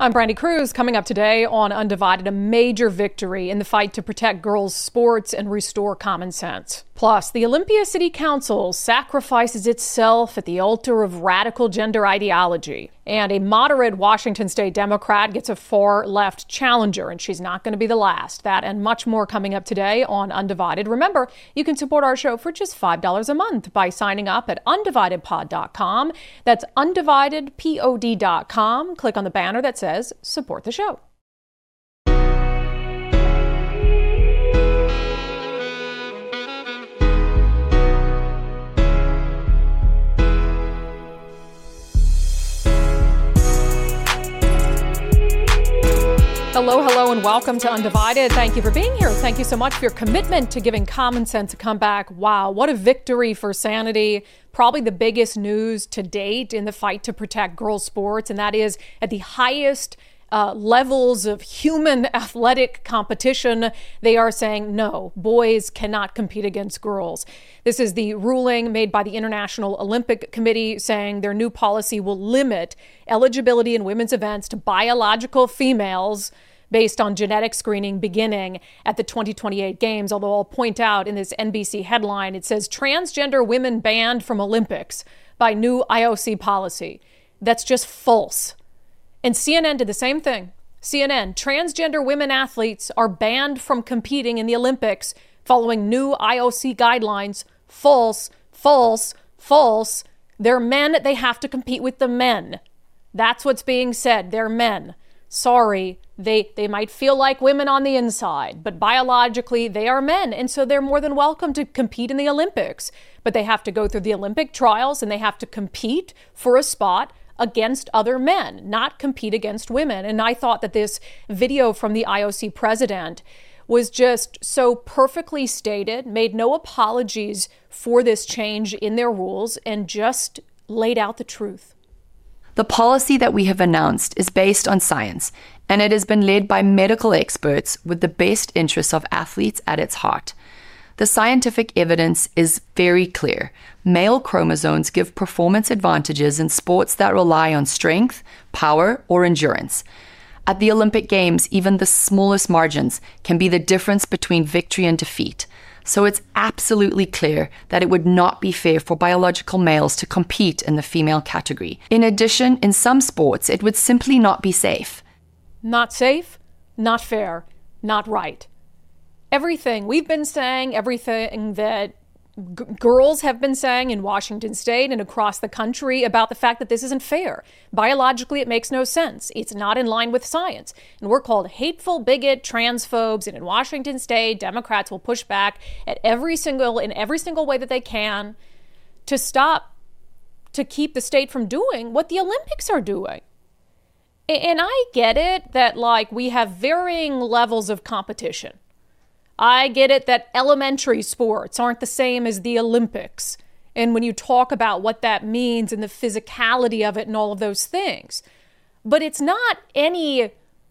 I'm Brandy Cruz. Coming up today on Undivided, a major victory in the fight to protect girls' sports and restore common sense. Plus, the Olympia City Council sacrifices itself at the altar of radical gender ideology. And a moderate Washington State Democrat gets a far-left challenger, and she's not going to be the last. That and much more coming up today on Undivided. Remember, you can support our show for just $5 a month by signing up at undividedpod.com. That's undividedpod.com. Click on the banner that says support the show. Hello, and welcome to Undivided. Thank you for being here. Thank you so much for your commitment to giving common sense a comeback. Wow, what a victory for sanity. Probably the biggest news to date in the fight to protect girls' sports, and that is at the highest levels of human athletic competition, they are saying, no, boys cannot compete against girls. This is the ruling made by the International Olympic Committee saying their new policy will limit eligibility in women's events to biological females based on genetic screening beginning at the 2028 Games. Although I'll point out in this NBC headline, it says transgender women banned from Olympics by new IOC policy. That's just false. And CNN did the same thing. CNN, transgender women athletes are banned from competing in the Olympics following new IOC guidelines. False, false, false. They're men. They have to compete with the men. That's what's being said. They're men. Sorry, they might feel like women on the inside, but biologically they are men. And so they're more than welcome to compete in the Olympics. But they have to go through the Olympic trials and they have to compete for a spot against other men, not compete against women. And I thought that this video from the IOC president was just so perfectly stated, made no apologies for this change in their rules, and just laid out the truth. The policy that we have announced is based on science, and it has been led by medical experts with the best interests of athletes at its heart. The scientific evidence is very clear. Male chromosomes give performance advantages in sports that rely on strength, power, or endurance. At the Olympic Games, even the smallest margins can be the difference between victory and defeat. So it's absolutely clear that it would not be fair for biological males to compete in the female category. In addition, in some sports, it would simply not be safe. Not safe, not fair, not right. Everything we've been saying, everything that girls have been saying in Washington State and across the country about the fact that this isn't fair. Biologically, it makes no sense. It's not in line with science. And we're called hateful, bigot, transphobes. And in Washington State, Democrats will push back in every single way that they can to keep the state from doing what the Olympics are doing. And I get it that, we have varying levels of competition. I get it that elementary sports aren't the same as the Olympics. And when you talk about what that means and the physicality of it and all of those things. But it's not any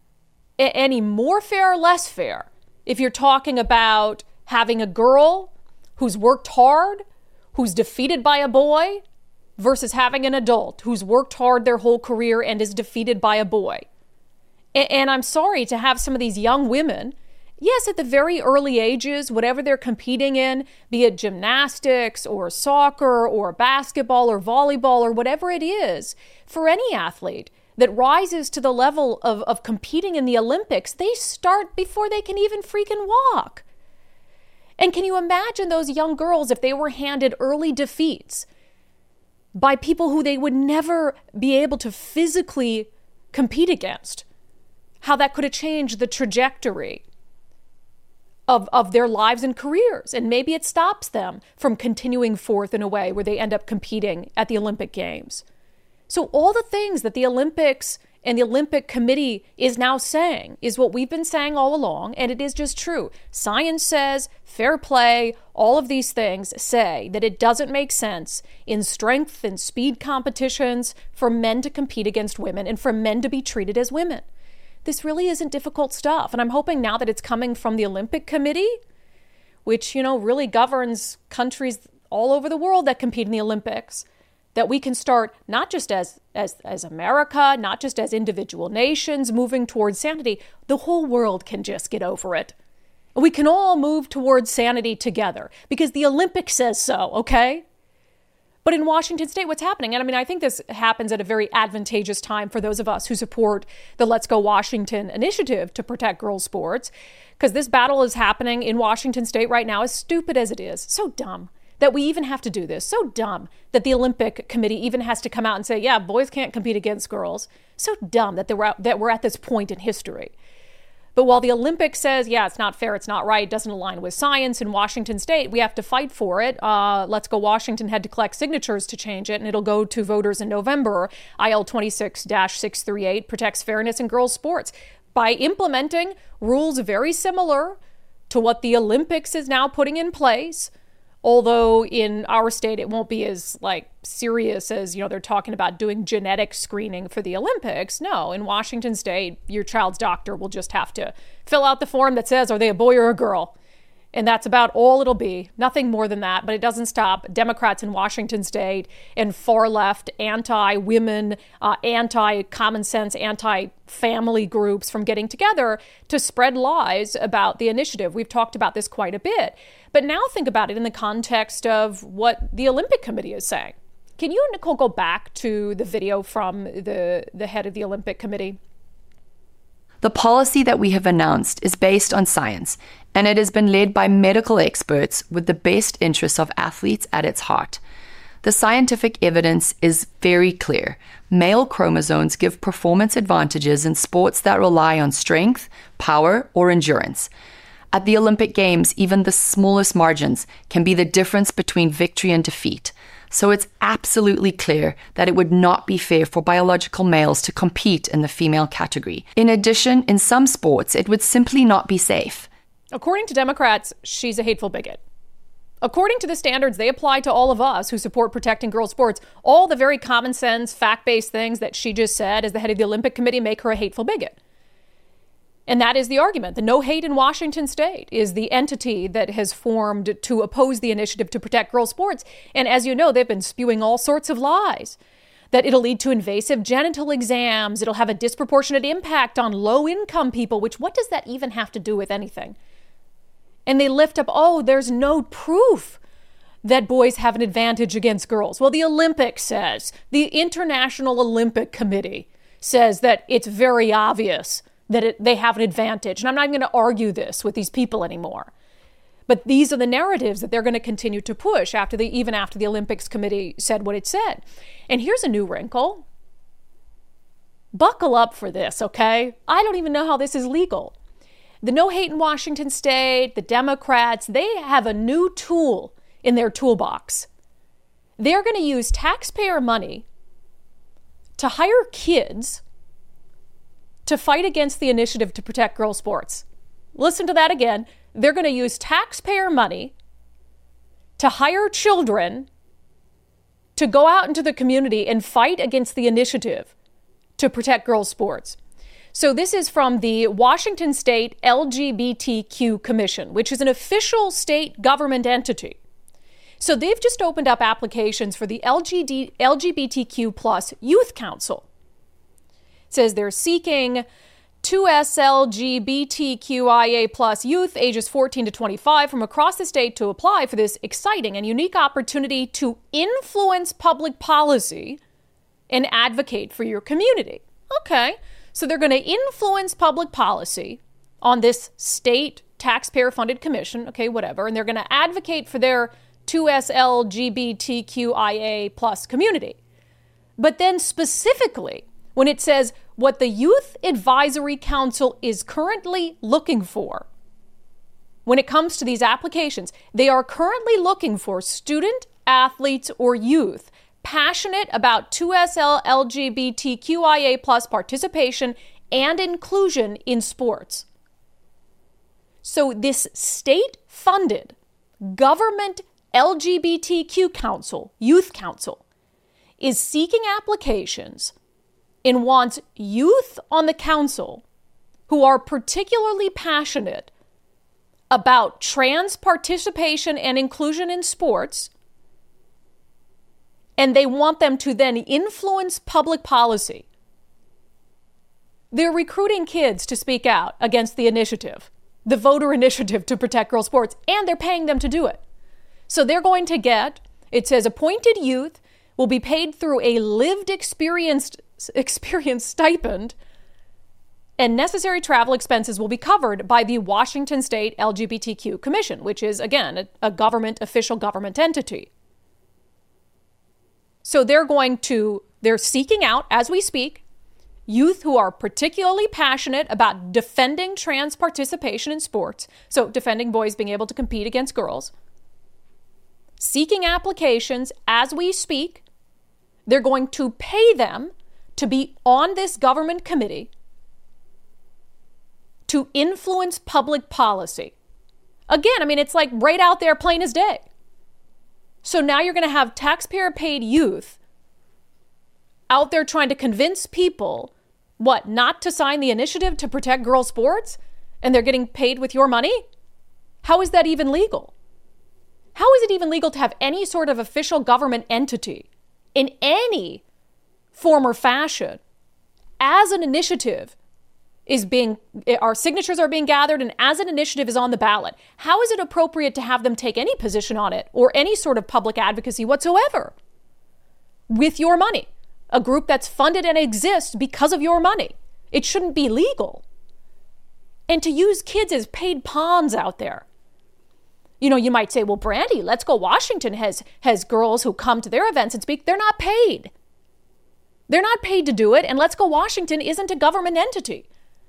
more fair or less fair if you're talking about having a girl who's worked hard, who's defeated by a boy, versus having an adult who's worked hard their whole career and is defeated by a boy. And I'm sorry to have some of these young women, yes, at the very early ages, whatever they're competing in, be it gymnastics or soccer or basketball or volleyball or whatever it is, for any athlete that rises to the level of competing in the Olympics, they start before they can even freaking walk. And can you imagine those young girls if they were handed early defeats by people who they would never be able to physically compete against? How that could have changed the trajectory of their lives and careers. And maybe it stops them from continuing forth in a way where they end up competing at the Olympic Games. So all the things that the Olympics and the Olympic Committee is now saying is what we've been saying all along, and it is just true. Science says, fair play, all of these things say that it doesn't make sense in strength and speed competitions for men to compete against women and for men to be treated as women. This really isn't difficult stuff. And I'm hoping now that it's coming from the Olympic Committee, which, really governs countries all over the world that compete in the Olympics, that we can start, not just as America, not just as individual nations moving towards sanity, the whole world can just get over it. We can all move towards sanity together because the Olympics says so, okay? But in Washington State, what's happening? And I mean, I think this happens at a very advantageous time for those of us who support the Let's Go Washington initiative to protect girls' sports, because this battle is happening in Washington State right now, as stupid as it is. So dumb that we even have to do this. So dumb that the Olympic Committee even has to come out and say, yeah, boys can't compete against girls. So dumb that we're at this point in history. But while the Olympics says, yeah, it's not fair, it's not right, it doesn't align with science in Washington State, we have to fight for it. Let's Go Washington had to collect signatures to change it, and it'll go to voters in November. IL 26-638 protects fairness in girls' sports by implementing rules very similar to what the Olympics is now putting in place. Although in our state, it won't be as serious as, they're talking about doing genetic screening for the Olympics. No, in Washington State, your child's doctor will just have to fill out the form that says, are they a boy or a girl? And that's about all it'll be. Nothing more than that. But it doesn't stop Democrats in Washington State and far left anti-women, anti-common sense, anti-family groups from getting together to spread lies about the initiative. We've talked about this quite a bit. But now think about it in the context of what the Olympic Committee is saying. Can you, Nicole, go back to the video from the head of the Olympic Committee? The policy that we have announced is based on science, and it has been led by medical experts with the best interests of athletes at its heart. The scientific evidence is very clear. Male chromosomes give performance advantages in sports that rely on strength, power, or endurance. At the Olympic Games, even the smallest margins can be the difference between victory and defeat. So it's absolutely clear that it would not be fair for biological males to compete in the female category. In addition, in some sports, it would simply not be safe. According to Democrats, she's a hateful bigot. According to the standards they apply to all of us who support protecting girls' sports, all the very common sense, fact-based things that she just said as the head of the Olympic Committee make her a hateful bigot. And that is the argument. The No Hate in Washington State is the entity that has formed to oppose the initiative to protect girls' sports. And as you know, they've been spewing all sorts of lies. That it'll lead to invasive genital exams. It'll have a disproportionate impact on low-income people, which what does that even have to do with anything? And they lift up, there's no proof that boys have an advantage against girls. Well, the Olympics says, the International Olympic Committee says that it's very obvious that they have an advantage. And I'm not even going to argue this with these people anymore. But these are the narratives that they're going to continue to push even after the Olympics Committee said what it said. And here's a new wrinkle. Buckle up for this, okay? I don't even know how this is legal. The No Hate in Washington State, the Democrats, they have a new tool in their toolbox. They're going to use taxpayer money to hire kids to fight against the initiative to protect girls' sports. Listen to that again. They're going to use taxpayer money to hire children to go out into the community and fight against the initiative to protect girls' sports. So this is from the Washington State LGBTQ Commission, which is an official state government entity. So they've just opened up applications for the LGBTQ plus Youth Council. It says they're seeking 2S LGBTQIA plus youth ages 14 to 25 from across the state to apply for this exciting and unique opportunity to influence public policy and advocate for your community. Okay, so they're going to influence public policy on this state taxpayer-funded commission, okay, whatever, and they're going to advocate for their 2S LGBTQIA plus community. But then specifically, when it says what the Youth Advisory Council is currently looking for, when it comes to these applications, they are currently looking for student, athletes, or youth passionate about 2SL LGBTQIA plus participation and inclusion in sports. So this state-funded government LGBTQ council, youth council, is seeking applications and wants youth on the council who are particularly passionate about trans participation and inclusion in sports and they want them to then influence public policy. They're recruiting kids to speak out against the initiative, the voter initiative to protect girls' sports, and they're paying them to do it. So they're going to get, it says, appointed youth will be paid through a lived experience stipend, and necessary travel expenses will be covered by the Washington State LGBTQ Commission, which is, again, a official government entity. So they're seeking out, as we speak, youth who are particularly passionate about defending trans participation in sports, so defending boys being able to compete against girls, seeking applications as we speak. They're going to pay them to be on this government committee to influence public policy. Again, I mean, it's like right out there, plain as day. So now you're going to have taxpayer-paid youth out there trying to convince people, not to sign the initiative to protect girls' sports, and they're getting paid with your money? How is that even legal? How is it even legal to have any sort of official government entity in any form or fashion as an initiative our signatures are being gathered, and as an initiative is on the ballot? How is it appropriate to have them take any position on it or any sort of public advocacy whatsoever with your money? A group that's funded and exists because of your money. It shouldn't be legal. And to use kids as paid pawns out there. You know, you might say, well, Brandy, Let's Go Washington has girls who come to their events and speak. They're not paid. They're not paid to do it, and Let's Go Washington isn't a government entity.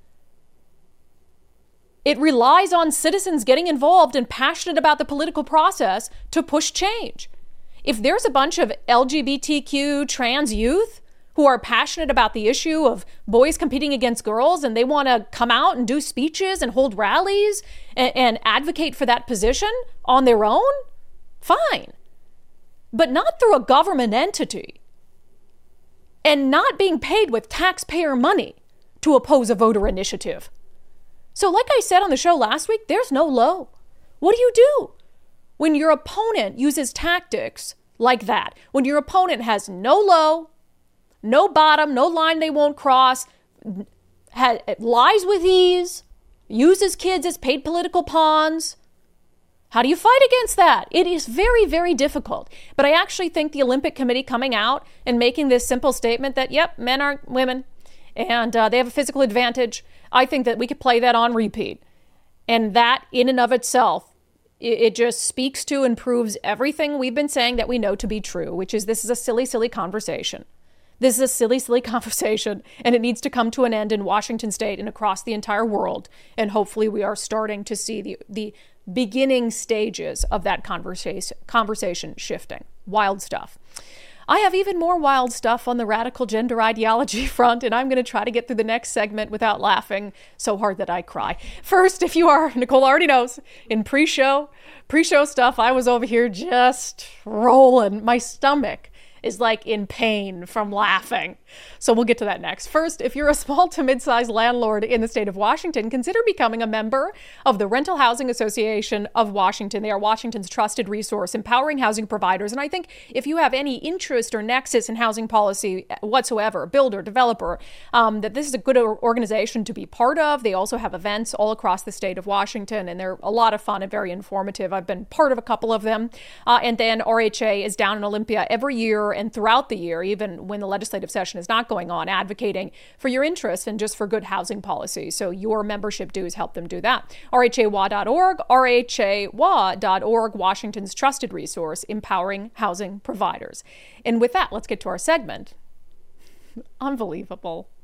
It relies on citizens getting involved and passionate about the political process to push change. If there's a bunch of LGBTQ trans youth who are passionate about the issue of boys competing against girls, and they want to come out and do speeches and hold rallies and advocate for that position on their own, fine. But not through a government entity, and not being paid with taxpayer money to oppose a voter initiative. So like I said on the show last week, there's no low. What do? When your opponent uses tactics like that, when your opponent has no low, no bottom, no line they won't cross, lies with ease, uses kids as paid political pawns, how do you fight against that? It is very, very difficult. But I actually think the Olympic Committee coming out and making this simple statement that, yep, men aren't women, and they have a physical advantage, I think that we could play that on repeat. And that in and of itself, it just speaks to and proves everything we've been saying that we know to be true, which is this is a silly, silly conversation. This is a silly, silly conversation, and it needs to come to an end in Washington State and across the entire world. And hopefully we are starting to see the beginning stages of that conversation shifting. Wild stuff. I have even more wild stuff on the radical gender ideology front, and I'm going to try to get through the next segment without laughing so hard that I cry. First, if you are, Nicole already knows, in pre-show stuff, I was over here just rolling. My stomach is like in pain from laughing. So we'll get to that next. First, if you're a small to mid-sized landlord in the state of Washington, consider becoming a member of the Rental Housing Association of Washington. They are Washington's trusted resource, empowering housing providers. And I think if you have any interest or nexus in housing policy whatsoever, builder, developer, that this is a good organization to be part of. They also have events all across the state of Washington, and they're a lot of fun and very informative. I've been part of a couple of them. And then RHA is down in Olympia every year and throughout the year, even when the legislative session is not going on, advocating for your interests and just for good housing policy. So your membership dues help them do that. RHAWA.org, RHAWA.org, Washington's trusted resource, empowering housing providers. And with that, let's get to our segment. Unbelievable.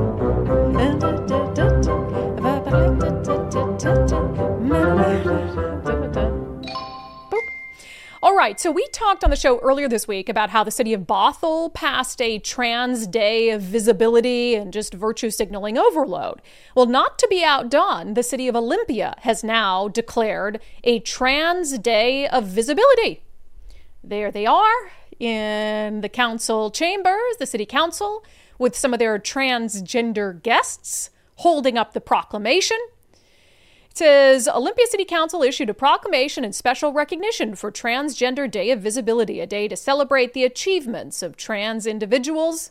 All right, so we talked on the show earlier this week about how the city of Bothell passed a trans day of visibility and just virtue signaling overload. Well, not to be outdone, the city of Olympia has now declared a trans day of visibility. There they are in the council chambers, the city council, with some of their transgender guests holding up the proclamation. says Olympia City Council issued a proclamation in special recognition for Transgender Day of Visibility, a day to celebrate the achievements of trans individuals.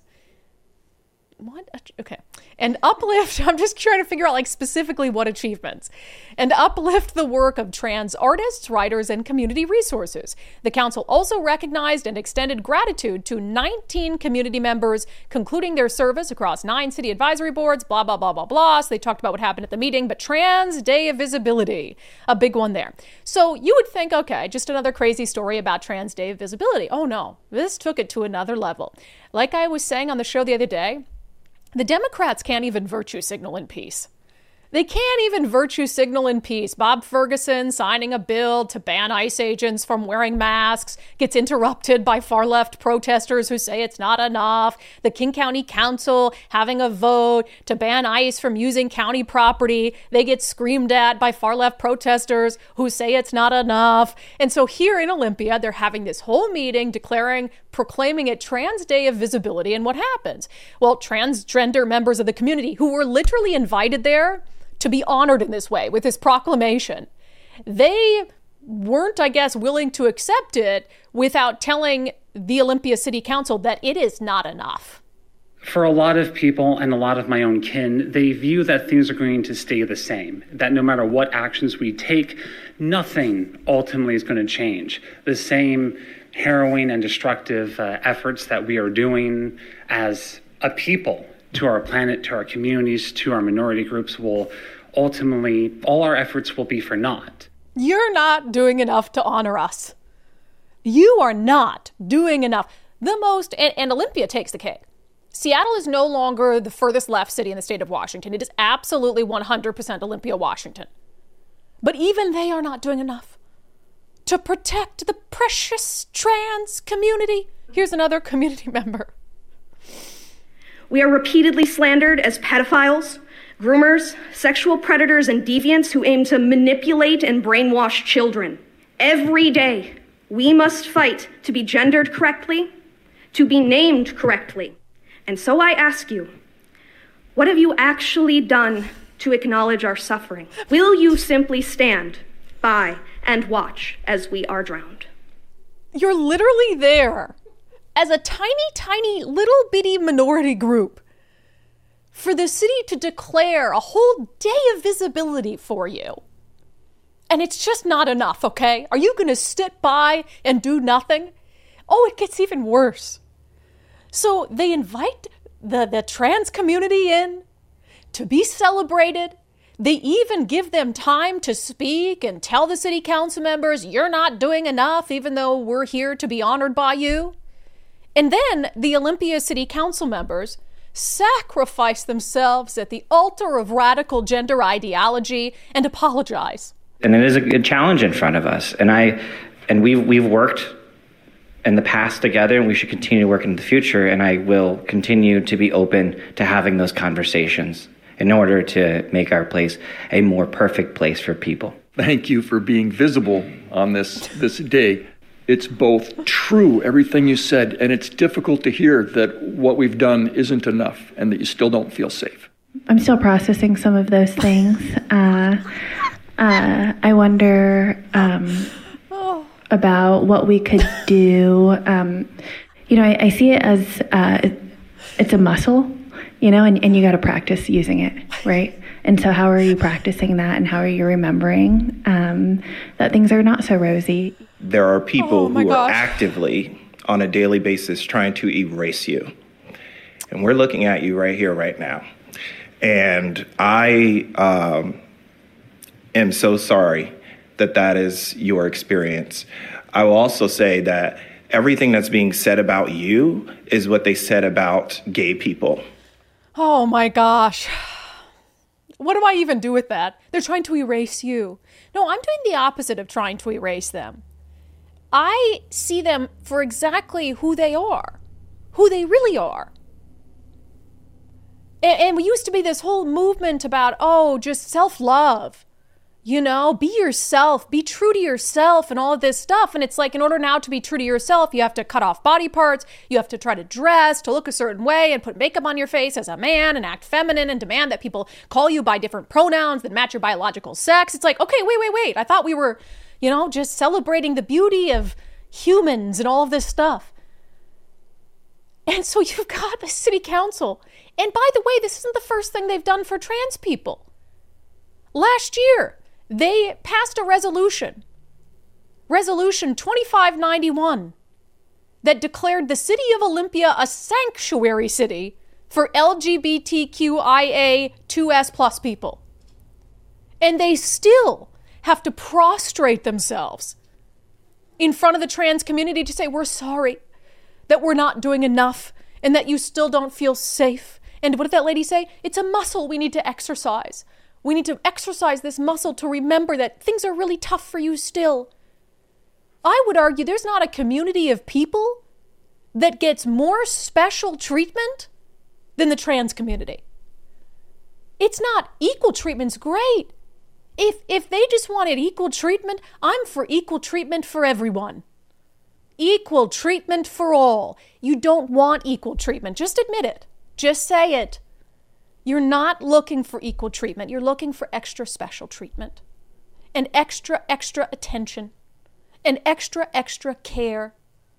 What? Okay. And uplift, I'm just trying to figure out like specifically what achievements. And uplift the work of trans artists, writers, and community resources. The council also recognized and extended gratitude to 19 community members, concluding their service across 9 city advisory boards, blah, blah, blah, blah, blah. So they talked about what happened at the meeting, but Trans Day of Visibility, a big one there. So you would think, okay, just another crazy story about Trans Day of Visibility. Oh no, this took it to another level. Like I was saying on the show the other day, the Democrats can't even virtue signal in peace. They can't even virtue signal in peace. Bob Ferguson signing a bill to ban ICE agents from wearing masks gets interrupted by far-left protesters who say it's not enough. The King County Council having a vote to ban ICE from using county property. They get screamed at by far-left protesters who say it's not enough. And so here in Olympia, they're having this whole meeting proclaiming it Trans Day of Visibility. And what happens? Well, transgender members of the community who were literally invited there to be honored in this way with this proclamation, they weren't, I guess, willing to accept it without telling the Olympia City Council that it is not enough. For a lot of people and a lot of my own kin, they view that things are going to stay the same, that no matter what actions we take, nothing ultimately is going to change. The same harrowing and destructive efforts that we are doing as a people to our planet, to our communities, to our minority groups will ultimately, all our efforts will be for naught. You're not doing enough to honor us. You are not doing enough. And Olympia takes the cake. Seattle is no longer the furthest left city in the state of Washington. It is absolutely 100% Olympia, Washington. But even they are not doing enough to protect the precious trans community. Here's another community member. We are repeatedly slandered as pedophiles, groomers, sexual predators, and deviants who aim to manipulate and brainwash children. Every day, we must fight to be gendered correctly, to be named correctly. And so I ask you, what have you actually done to acknowledge our suffering? Will you simply stand by and watch as we are drowned? You're literally there as a tiny, tiny, little bitty minority group for the city to declare a whole day of visibility for you. And it's just not enough, okay? Are you going to sit by and do nothing? Oh, it gets even worse. So they invite the trans community in to be celebrated. They even give them time to speak and tell the city council members, you're not doing enough, even though we're here to be honored by you. And then the Olympia City Council members sacrifice themselves at the altar of radical gender ideology and apologize. And it is a good challenge in front of us. And we've worked in the past together, and we should continue to work in the future. And I will continue to be open to having those conversations in order to make our place a more perfect place for people. Thank you for being visible on this day. It's both true, everything you said, and it's difficult to hear that what we've done isn't enough and that you still don't feel safe. I'm still processing some of those things. I wonder about what we could do. I see it as it's a muscle, and you got to practice using it, right? And so how are you practicing that, and how are you remembering that things are not so rosy? There are people who are actively, on a daily basis, trying to erase you. And we're looking at you right here, right now. And I am so sorry that is your experience. I will also say that everything that's being said about you is what they said about gay people. Oh my gosh. What do I even do with that? They're trying to erase you. No, I'm doing the opposite of trying to erase them. I see them for exactly who they are, who they really are. And we used to be this whole movement about, just self-love. be yourself, be true to yourself and all of this stuff. And it's like, in order now to be true to yourself, you have to cut off body parts. You have to try to dress, to look a certain way and put makeup on your face as a man and act feminine and demand that people call you by different pronouns that match your biological sex. It's like, okay, wait. I thought we were, just celebrating the beauty of humans and all of this stuff. And so you've got the city council. And by the way, this isn't the first thing they've done for trans people. Last year, they passed a resolution 2591, that declared the city of Olympia a sanctuary city for LGBTQIA2S plus people. And they still have to prostrate themselves in front of the trans community to say, we're sorry that we're not doing enough and that you still don't feel safe. And what did that lady say? It's a muscle we need to exercise. We need to exercise this muscle to remember that things are really tough for you still. I would argue there's not a community of people that gets more special treatment than the trans community. It's not equal treatment's great. If they just wanted equal treatment, I'm for equal treatment for everyone. Equal treatment for all. You don't want equal treatment. Just admit it. Just say it. You're not looking for equal treatment. You're looking for extra special treatment and extra attention and extra care.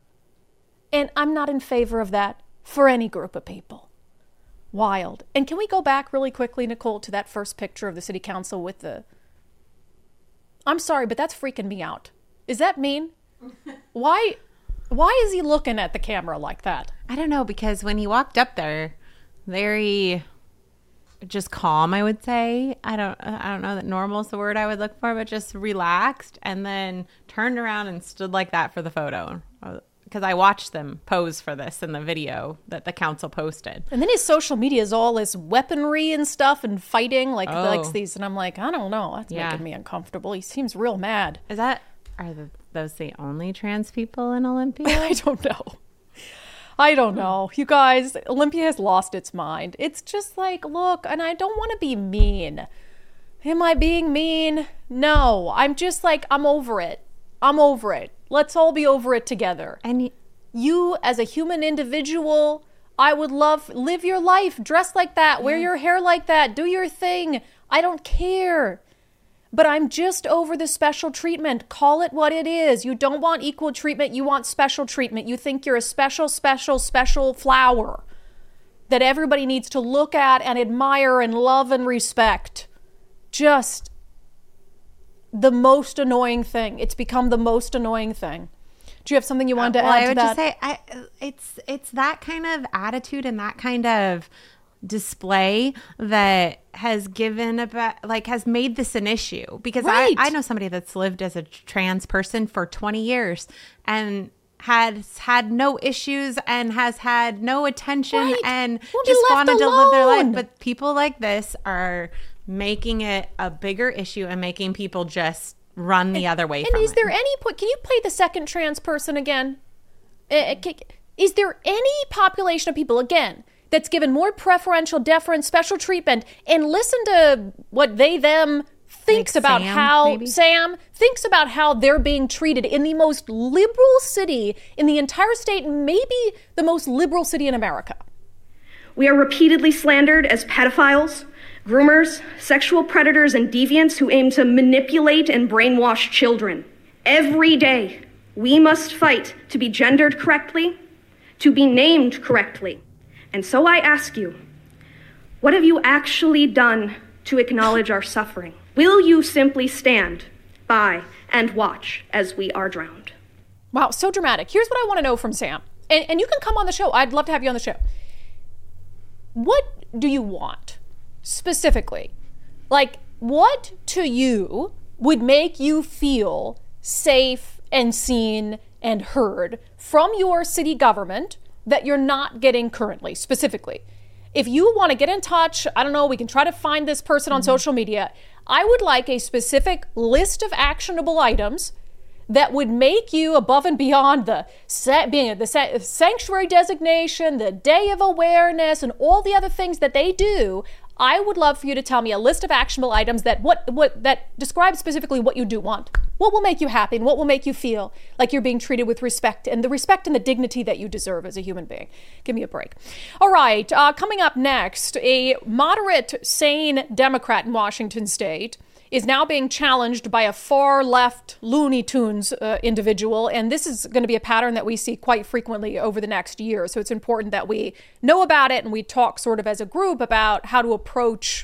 And I'm not in favor of that for any group of people. Wild. And can we go back really quickly, Nicole, to that first picture of the city council with the... I'm sorry, but that's freaking me out. Is that mean? Why is he looking at the camera like that? I don't know, because when he walked up there, very... just calm, I would say. I don't know that normal is the word I would look for, but just relaxed, and then turned around and stood like that for the photo. Because I watched them pose for this in the video that the council posted. And then his social media is all this weaponry and stuff and fighting like these. And I'm like, I don't know. That's making me uncomfortable. He seems real mad. Are those the only trans people in Olympia? I don't know. You guys, Olympia has lost its mind. It's just like, look, and I don't want to be mean. Am I being mean? No. I'm just like, I'm over it. Let's all be over it together. And you, as a human individual, I would live your life, dress like that, wear your hair like that, do your thing. I don't care. But I'm just over the special treatment. Call it what it is. You don't want equal treatment. You want special treatment. You think you're a special flower that everybody needs to look at and admire and love and respect. Just the most annoying thing. It's become the most annoying thing. Do you have something you wanted to add to that? I would just say it's that kind of attitude and that kind of display that has made this an issue, because I know somebody that's lived as a trans person for 20 years and has had no issues and has had no attention and just wanted to live their life. But people like this are making it a bigger issue and making people just run the other way from it. And is there any point, can you play the second trans person again? Is there any population of people, again, that's given more preferential deference, special treatment, and listen to what them thinks like about Sam thinks about how they're being treated in the most liberal city in the entire state, maybe the most liberal city in America. We are repeatedly slandered as pedophiles, groomers, sexual predators, and deviants who aim to manipulate and brainwash children. Every day, we must fight to be gendered correctly, to be named correctly. And so I ask you, what have you actually done to acknowledge our suffering? Will you simply stand by and watch as we are drowned? Wow, so dramatic. Here's what I want to know from Sam. And you can come on the show. I'd love to have you on the show. What do you want specifically? Like, what to you would make you feel safe and seen and heard from your city government that you're not getting currently, specifically? If you want to get in touch, I don't know, we can try to find this person on social media. I would like a specific list of actionable items that would make you, above and beyond the sanctuary designation, the day of awareness, and all the other things that they do, I would love for you to tell me a list of actionable items that that describe specifically what you do want. What will make you happy and what will make you feel like you're being treated with respect and the dignity that you deserve as a human being. Give me a break. All right, coming up next, a moderate, sane Democrat in Washington state is now being challenged by a far left Looney Tunes individual. And this is going to be a pattern that we see quite frequently over the next year. So it's important that we know about it and we talk sort of as a group about how to approach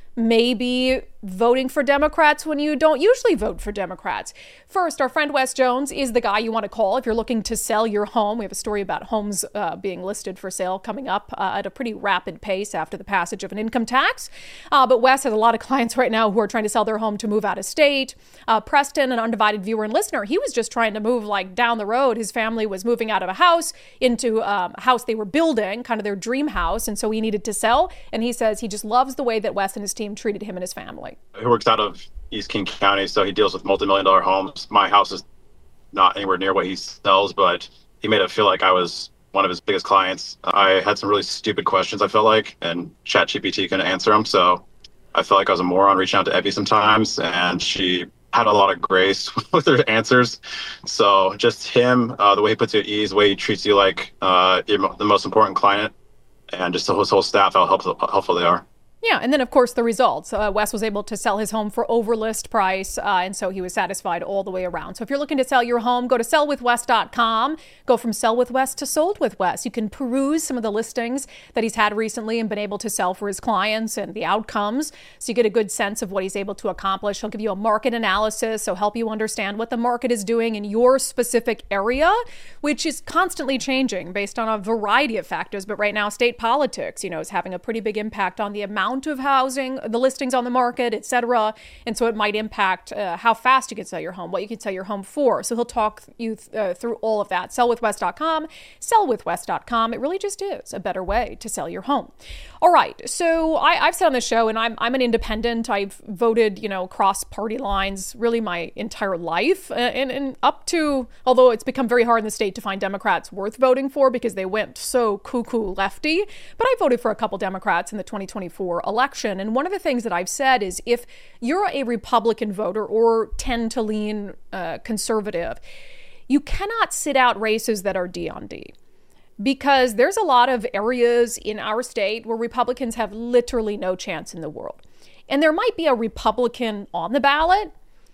maybe voting for Democrats when you don't usually vote for Democrats. First, our friend Wes Jones is the guy you want to call if you're looking to sell your home. We have a story about homes being listed for sale coming up at a pretty rapid pace after the passage of an income tax. But Wes has a lot of clients right now who are trying to sell their home to move out of state. Preston, an undivided viewer and listener, he was just trying to move like down the road. His family was moving out of a house into a house they were building, kind of their dream house. And so he needed to sell. And he says he just loves the way that Wes and his team treated him and his family. He works out of East King County, so he deals with multi-million-dollar homes. My house is not anywhere near what he sells, but he made it feel like I was one of his biggest clients. I had some really stupid questions, I felt like, and ChatGPT couldn't answer them, so I felt like I was a moron reaching out to Evie sometimes, and she had a lot of grace with her answers. So just him, the way he puts you at ease, the way he treats you like the most important client, and just his whole staff, how helpful they are. Yeah, and then, of course, the results. Wes was able to sell his home for over list price, and so he was satisfied all the way around. So if you're looking to sell your home, go to sellwithwes.com. Go from Sell with Wes to Sold with Wes. You can peruse some of the listings that he's had recently and been able to sell for his clients and the outcomes, so you get a good sense of what he's able to accomplish. He'll give you a market analysis, so help you understand what the market is doing in your specific area, which is constantly changing based on a variety of factors. But right now, state politics, is having a pretty big impact on the amount of housing, the listings on the market, etc. And so it might impact how fast you can sell your home, what you can sell your home for. So he'll talk you through all of that. Sellwithwes.com, sellwithwes.com. It really just is a better way to sell your home. All right. So I've said on the show, and I'm an independent. I've voted, across party lines really my entire life, and up to, although it's become very hard in the state to find Democrats worth voting for because they went so cuckoo lefty. But I voted for a couple Democrats in the 2024 election. And one of the things that I've said is if you're a Republican voter or tend to lean conservative, you cannot sit out races that are D on D. Because there's a lot of areas in our state where Republicans have literally no chance in the world. And there might be a Republican on the ballot.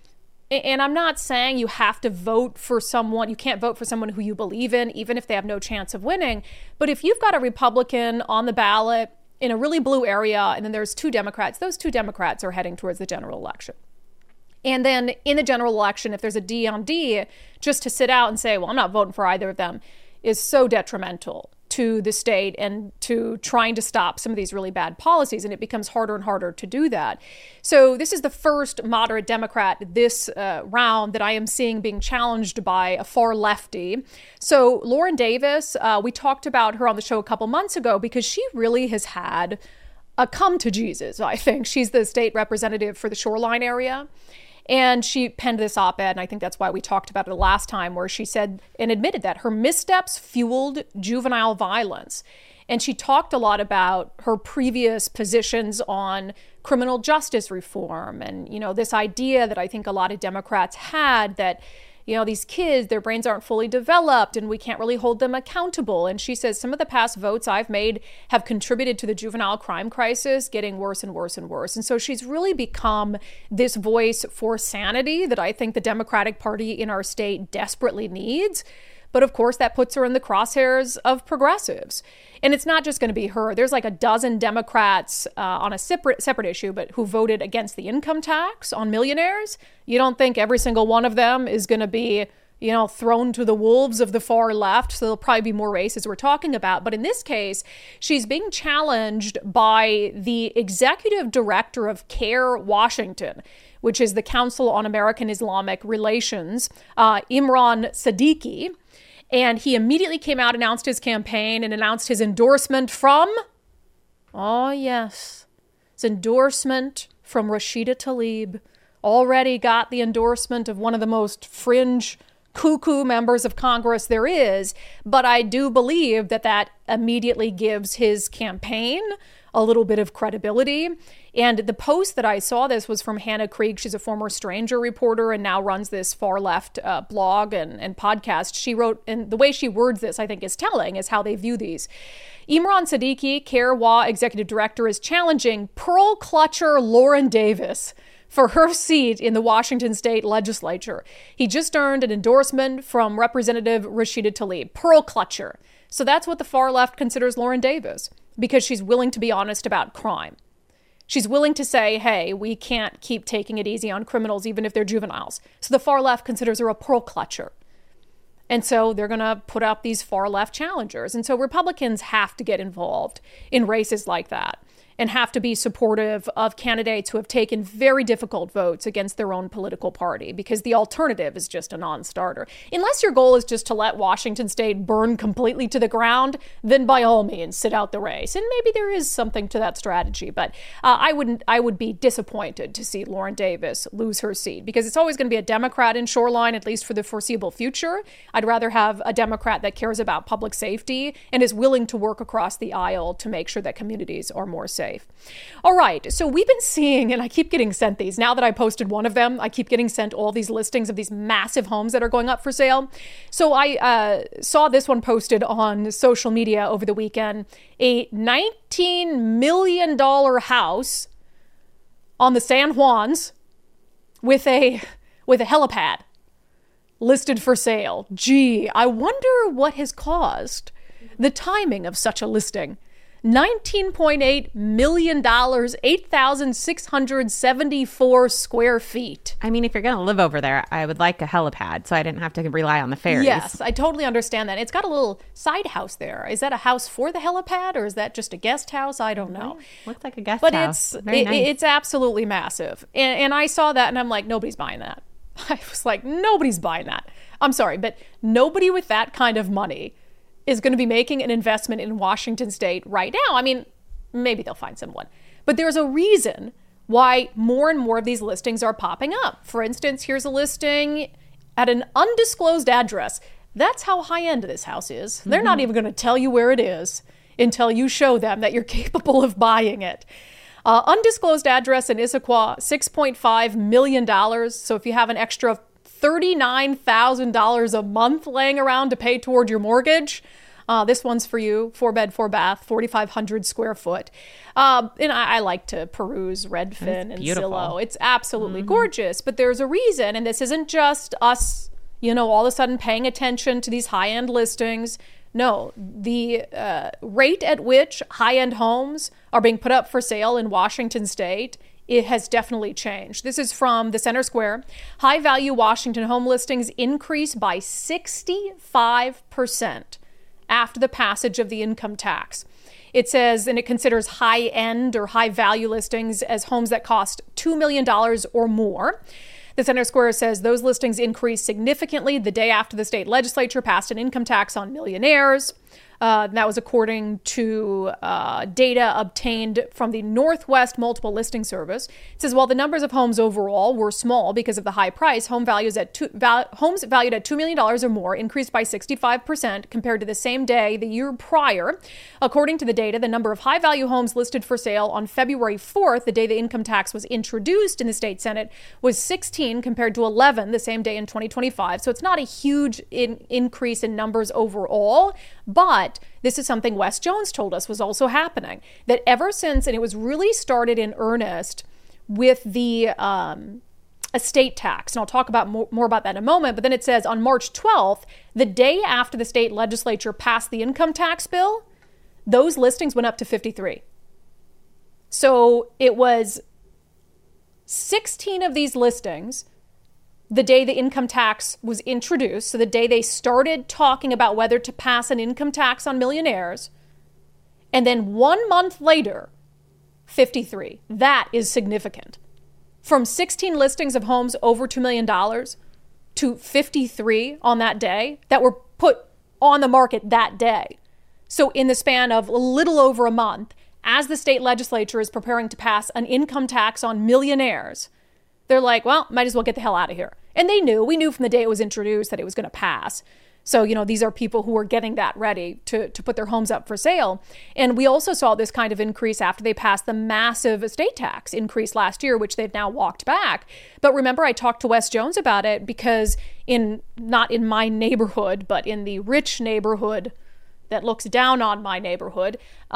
And I'm not saying you have to vote for someone, you can't vote for someone who you believe in, even if they have no chance of winning. But if you've got a Republican on the ballot in a really blue area, and then there's two Democrats, those two Democrats are heading towards the general election. And then in the general election, if there's a D on D, just to sit out and say, well, I'm not voting for either of them, is so detrimental to the state and to trying to stop some of these really bad policies. And it becomes harder and harder to do that. So this is the first moderate Democrat this round that I am seeing being challenged by a far lefty. So Lauren Davis, we talked about her on the show a couple months ago because she really has had a come to Jesus, I think. She's the state representative for the Shoreline area. And she penned this op-ed, and I think that's why we talked about it the last time, where she said and admitted that her missteps fueled juvenile violence. And she talked a lot about her previous positions on criminal justice reform and, this idea that I think a lot of Democrats had that, these kids, their brains aren't fully developed and we can't really hold them accountable. And she says some of the past votes I've made have contributed to the juvenile crime crisis getting worse and worse and worse. And so she's really become this voice for sanity that I think the Democratic Party in our state desperately needs. But of course, that puts her in the crosshairs of progressives. And it's not just going to be her. There's like a dozen Democrats on a separate issue, but who voted against the income tax on millionaires. You don't think every single one of them is going to be, thrown to the wolves of the far left. So there'll probably be more races we're talking about. But in this case, she's being challenged by the executive director of CARE Washington, which is the Council on American Islamic Relations, Imran Siddiqui. And he immediately came out, announced his campaign, and announced his endorsement from, his endorsement from Rashida Tlaib. Already got the endorsement of one of the most fringe cuckoo members of Congress there is, but I do believe that immediately gives his campaign a little bit of credibility. And the post that I saw this was from Hannah Krieg. She's a former Stranger reporter and now runs this far left blog and podcast. She wrote, and the way she words this, I think, is telling, is how they view these. Imran Siddiqui, CARE WA executive director, is challenging pearl clutcher Lauren Davis for her seat in the Washington state legislature. He just earned an endorsement from Representative Rashida Tlaib, pearl clutcher. So that's what the far left considers Lauren Davis, because she's willing to be honest about crime. She's willing to say, hey, we can't keep taking it easy on criminals, even if they're juveniles. So the far left considers her a pearl clutcher. And so they're going to put up these far left challengers. And so Republicans have to get involved in races like that and have to be supportive of candidates who have taken very difficult votes against their own political party, because the alternative is just a non-starter. Unless your goal is just to let Washington state burn completely to the ground, then by all means sit out the race. And maybe there is something to that strategy, but I would be disappointed to see Lauren Davis lose her seat, because it's always going to be a Democrat in Shoreline, at least for the foreseeable future. I'd rather have a Democrat that cares about public safety and is willing to work across the aisle to make sure that communities are more safe. All right, so we've been seeing, and I keep getting sent these. Now that I posted one of them, I keep getting sent all these listings of these massive homes that are going up for sale. So I saw this one posted on social media over the weekend. A $19 million house on the San Juans with a helipad listed for sale. Gee, I wonder what has caused the timing of such a listing. $19.8 million, 8,674 square feet. I mean, if you're going to live over there, I would like a helipad so I didn't have to rely on the ferries. Yes, I totally understand that. It's got a little side house there. Is that a house for the helipad, or is that just a guest house? I don't know. Looks like a guest house. But it's absolutely massive. And I saw that and I'm like, nobody's buying that. I was like, nobody's buying that. I'm sorry, but nobody with that kind of money is going to be making an investment in Washington state right now. I mean, maybe they'll find someone. But there's a reason why more and more of these listings are popping up. For instance, here's a listing at an undisclosed address. That's how high-end this house is. Mm-hmm. They're not even going to tell you where it is until you show them that you're capable of buying it. Undisclosed address in Issaquah, $6.5 million. So if you have an extra $39,000 a month laying around to pay toward your mortgage, this one's for you. 4-bed, 4-bath, 4,500 square foot. And I like to peruse Redfin and Zillow. It's absolutely gorgeous, but there's a reason. And this isn't just us, all of a sudden paying attention to these high-end listings. No, the rate at which high-end homes are being put up for sale in Washington state, it has definitely changed. This is from the Center Square. High-value Washington home listings increased by 65% after the passage of the income tax. It says, and it considers high-end or high-value listings as homes that cost $2 million or more. The Center Square says those listings increased significantly the day after the state legislature passed an income tax on millionaires. That was according to data obtained from the Northwest Multiple Listing Service. It says while the numbers of homes overall were small because of the high price, homes valued at $2 million or more increased by 65% compared to the same day the year prior. According to the data, the number of high-value homes listed for sale on February 4th, the day the income tax was introduced in the state Senate, was 16 compared to 11 the same day in 2025. So it's not a huge increase in numbers overall, but this is something Wes Jones told us was also happening, that ever since, and it was really started in earnest with the estate tax, and I'll talk about more about that in a moment, but then it says on March 12th, the day after the state legislature passed the income tax bill, those listings went up to 53. So it was 16 of these listings the day the income tax was introduced, so the day they started talking about whether to pass an income tax on millionaires, and then 1 month later, 53. That is significant. From 16 listings of homes over $2 million to 53 on that day that were put on the market that day. So in the span of a little over a month, as the state legislature is preparing to pass an income tax on millionaires, They're like, well, might as well get the hell out of here. And we knew from the day it was introduced that it was going to pass. So, these are people who are getting that ready to put their homes up for sale. And we also saw this kind of increase after they passed the massive estate tax increase last year, which they've now walked back. But remember, I talked to Wes Jones about it because not in my neighborhood, but in the rich neighborhood that looks down on my neighborhood,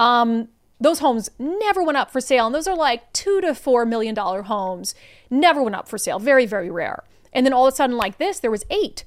those homes never went up for sale. And those are like $2 to $4 million homes. Never went up for sale. Very, very rare. And then all of a sudden like this, there was eight.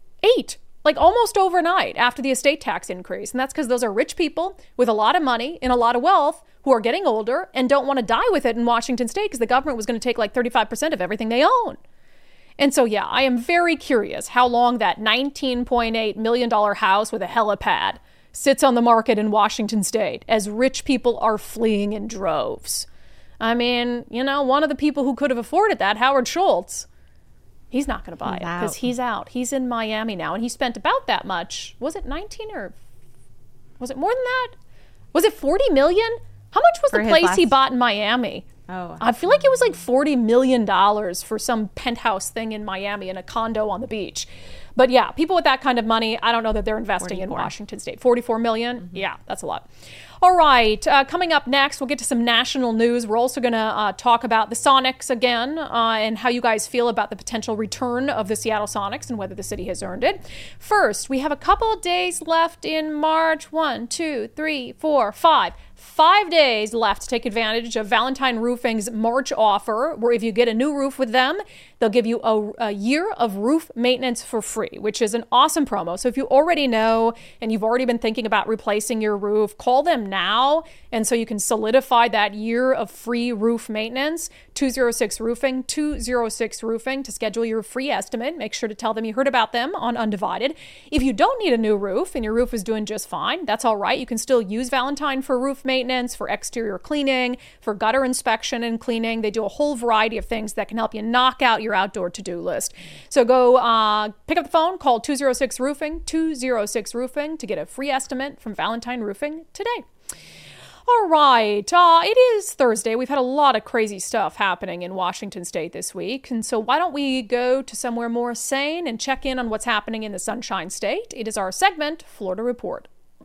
Like almost overnight after the estate tax increase. And that's because those are rich people with a lot of money and a lot of wealth who are getting older and don't want to die with it in Washington state because the government was going to take like 35% of everything they own. And so, yeah, I am very curious how long that $19.8 million house with a helipad sits on the market in Washington state as rich people are fleeing in droves. I mean, one of the people who could have afforded that, Howard Schultz, he's not going to buy it because he's out. He's in Miami now, and he spent about that much. Was it 19 or was it more than that? Was it 40 million? How much was the place he bought in Miami? Oh, I feel like it was like $40 million for some penthouse thing in Miami in a condo on the beach. But yeah, people with that kind of money, I don't know that they're investing in Washington state. 44 million? Mm-hmm. Yeah, that's a lot. All right, coming up next, we'll get to some national news. We're also going to talk about the Sonics again and how you guys feel about the potential return of the Seattle Sonics and whether the city has earned it. First, we have a couple of days left in March. 1, 2, 3, 4, 5. 5 days left to take advantage of Valentine Roofing's March offer, where if you get a new roof with them, they'll give you a year of roof maintenance for free, which is an awesome promo. So if you already know and you've already been thinking about replacing your roof, call them now. And so you can solidify that year of free roof maintenance. 206 Roofing, 206 Roofing to schedule your free estimate. Make sure to tell them you heard about them on Undivided. If you don't need a new roof and your roof is doing just fine, that's all right. You can still use Valentine for roof maintenance, for exterior cleaning, for gutter inspection and cleaning. They do a whole variety of things that can help you knock out your outdoor to-do list. So go pick up the phone, call 206 Roofing, 206 Roofing to get a free estimate from Valentine Roofing today. All right, it is Thursday. We've had a lot of crazy stuff happening in Washington state this week. And so why don't we go to somewhere more sane and check in on what's happening in the Sunshine State? It is our segment, Florida Report.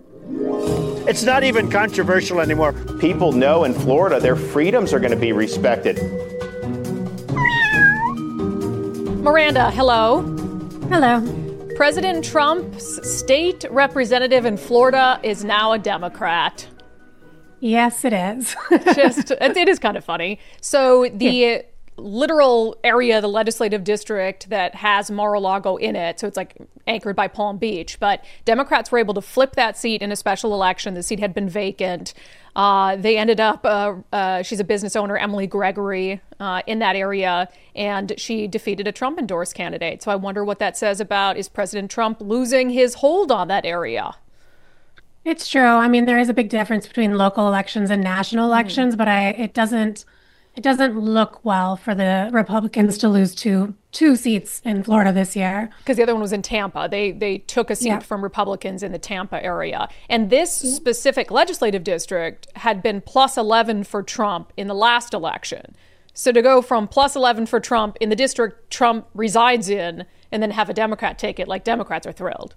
It's not even controversial anymore. People know in Florida their freedoms are going to be respected. Miranda, hello. Hello. President Trump's state representative in Florida is now a Democrat. Yes, it is. It is kind of funny. So the literal area, the legislative district that has Mar-a-Lago in it, so it's like anchored by Palm Beach, but Democrats were able to flip that seat in a special election. The seat had been vacant. They ended up, she's a business owner, Emily Gregory, in that area, and she defeated a Trump-endorsed candidate. So I wonder what that says about, is President Trump losing his hold on that area? It's true. I mean, there is a big difference between local elections and national elections, but it doesn't look well for the Republicans to lose two seats in Florida this year. Because the other one was in Tampa. They took a seat from Republicans in the Tampa area. And this specific legislative district had been plus 11 for Trump in the last election. So to go from plus 11 for Trump in the district Trump resides in and then have a Democrat take it, like, Democrats are thrilled.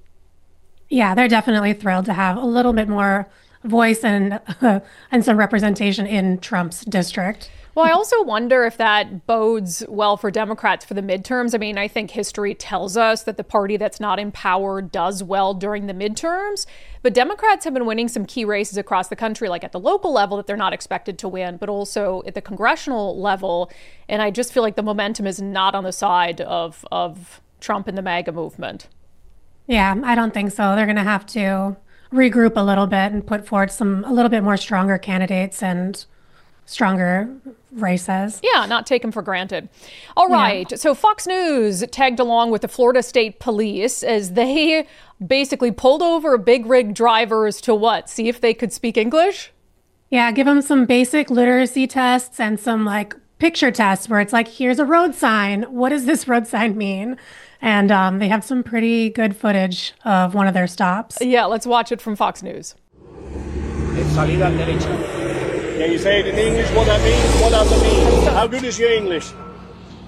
Yeah, they're definitely thrilled to have a little bit more voice and some representation in Trump's district. Well, I also wonder if that bodes well for Democrats for the midterms. I mean, I think history tells us that the party that's not in power does well during the midterms. But Democrats have been winning some key races across the country, like at the local level that they're not expected to win, but also at the congressional level. And I just feel like the momentum is not on the side of Trump and the MAGA movement. Yeah, I don't think so. They're going to have to regroup a little bit and put forward a little bit more stronger candidates and stronger races. Yeah, not take them for granted. All right. Yeah. So Fox News tagged along with the Florida State Police as they basically pulled over big rig drivers to what? See if they could speak English? Yeah, give them some basic literacy tests and some like picture tests where it's like, here's a road sign. What does this road sign mean? And they have some pretty good footage of one of their stops. Yeah, let's watch it from Fox News. Salida derecha. Can you say it in English what that means? What does it mean? How good is your English?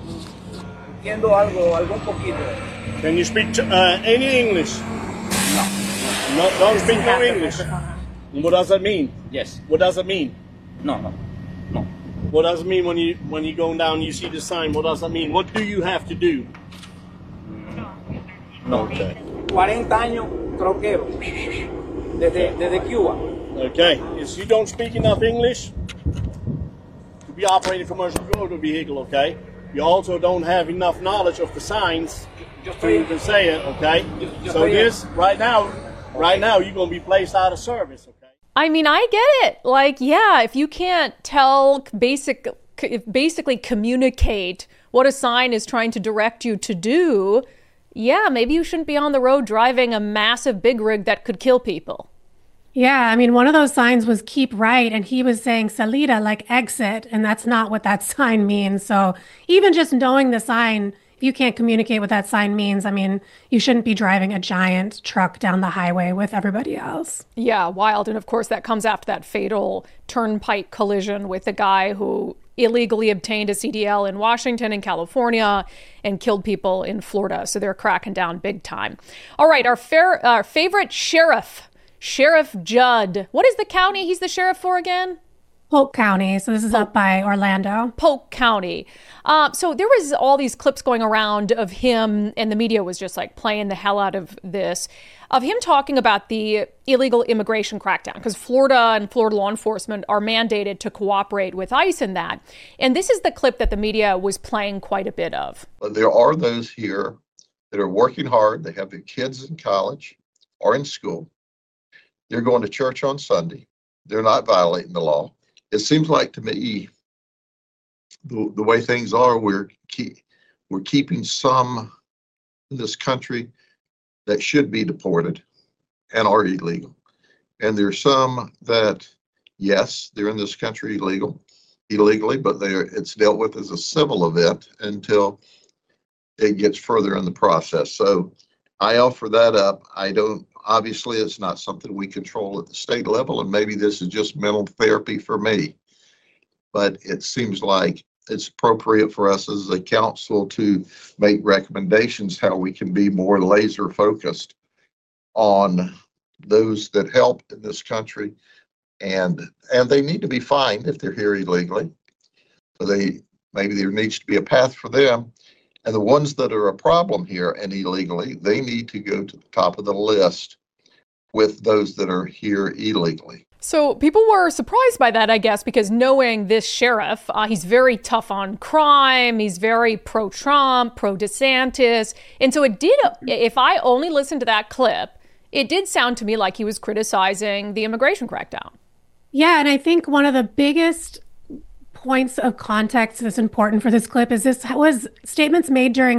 Entiendo algo poquito. Can you speak any English? No, don't speak no English. What does that mean? Yes. What does that mean? No. What does it mean when you go down and you see the sign? What does that mean? What do you have to do? No. Okay. 40 años troquero. Desde Cuba. Okay. If you don't speak enough English to be operating a commercial motor vehicle, okay? You also don't have enough knowledge of the signs so you can say it, okay? So this, right now, you're going to be placed out of service, okay? I mean, I get it. Like, yeah, if you can't basically communicate what a sign is trying to direct you to do, yeah, maybe you shouldn't be on the road driving a massive big rig that could kill people. Yeah, I mean, one of those signs was keep right, and he was saying salida, like exit, and that's not what that sign means. So even just knowing the sign, if you can't communicate what that sign means, I mean, you shouldn't be driving a giant truck down the highway with everybody else. Yeah, wild. And of course, that comes after that fatal turnpike collision with the guy who illegally obtained a CDL in Washington and California and killed people in Florida. So they're cracking down big time. All right, our favorite sheriff, Sheriff Judd. What is the county he's the sheriff for again? Polk County. So this is up by Orlando. Polk County. So there was all these clips going around of him, and the media was just like playing the hell out of this, of him talking about the illegal immigration crackdown, because Florida and Florida law enforcement are mandated to cooperate with ICE in that. And this is the clip that the media was playing quite a bit of. There are those here that are working hard. They have their kids in college or in school. They're going to church on Sunday. They're not violating the law. It seems like to me, the way things are, we're keeping some in this country that should be deported and are illegal. And there's some that, yes, they're in this country illegally, but it's dealt with as a civil event until it gets further in the process. So I offer that up. Obviously, it's not something we control at the state level, and maybe this is just mental therapy for me. But it seems like it's appropriate for us as a council to make recommendations how we can be more laser focused on those that help in this country, and they need to be fined if they're here illegally. So maybe there needs to be a path for them. And the ones that are a problem here and illegally, they need to go to the top of the list with those that are here illegally. So people were surprised by that, I guess, because knowing this sheriff, he's very tough on crime. He's very pro-Trump, pro-DeSantis. And so if I only listened to that clip, it did sound to me like he was criticizing the immigration crackdown. Yeah, and I think one of the biggest points of context that's important for this clip is this was statements made during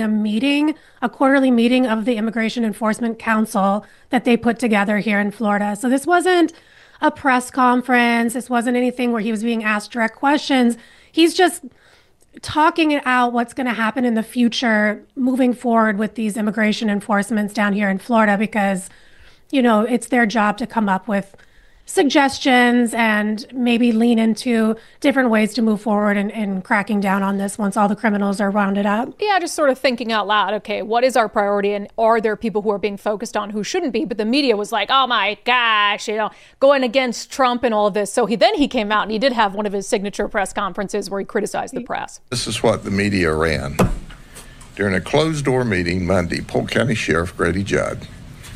a quarterly meeting of the Immigration Enforcement Council that they put together here in Florida. So this wasn't a press conference. This wasn't anything where he was being asked direct questions. He's just talking out what's going to happen in the future moving forward with these immigration enforcements down here in Florida, because, it's their job to come up with suggestions and maybe lean into different ways to move forward and cracking down on this once all the criminals are rounded up. Yeah, just sort of thinking out loud, okay, what is our priority, and are there people who are being focused on who shouldn't be? But the media was like, oh my gosh, going against Trump and all of this. So he came out and he did have one of his signature press conferences where he criticized the press. This is what the media ran. During a closed-door meeting Monday, Polk County Sheriff Grady Judd.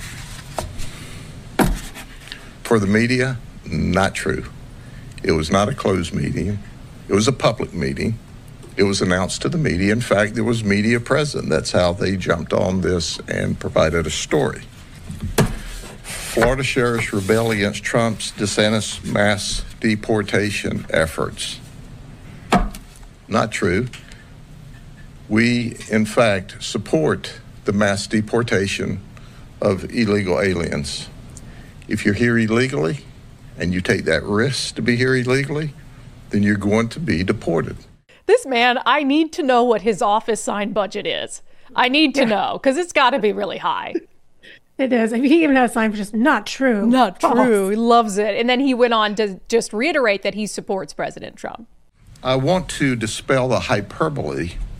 For the media, not true. It was not a closed meeting. It was a public meeting. It was announced to the media. In fact, there was media present. That's how they jumped on this and provided a story. Florida sheriffs rebel against Trump's DeSantis mass deportation efforts. Not true. We, in fact, support the mass deportation of illegal aliens. If you're here illegally and you take that risk to be here illegally, then you're going to be deported. This man, I need to know what his office sign budget is. I need to know, because it's got to be really high. It is. He even has a sign for just not true. Not true. He loves it. And then he went on to just reiterate that he supports President Trump. I want to dispel the hyperbole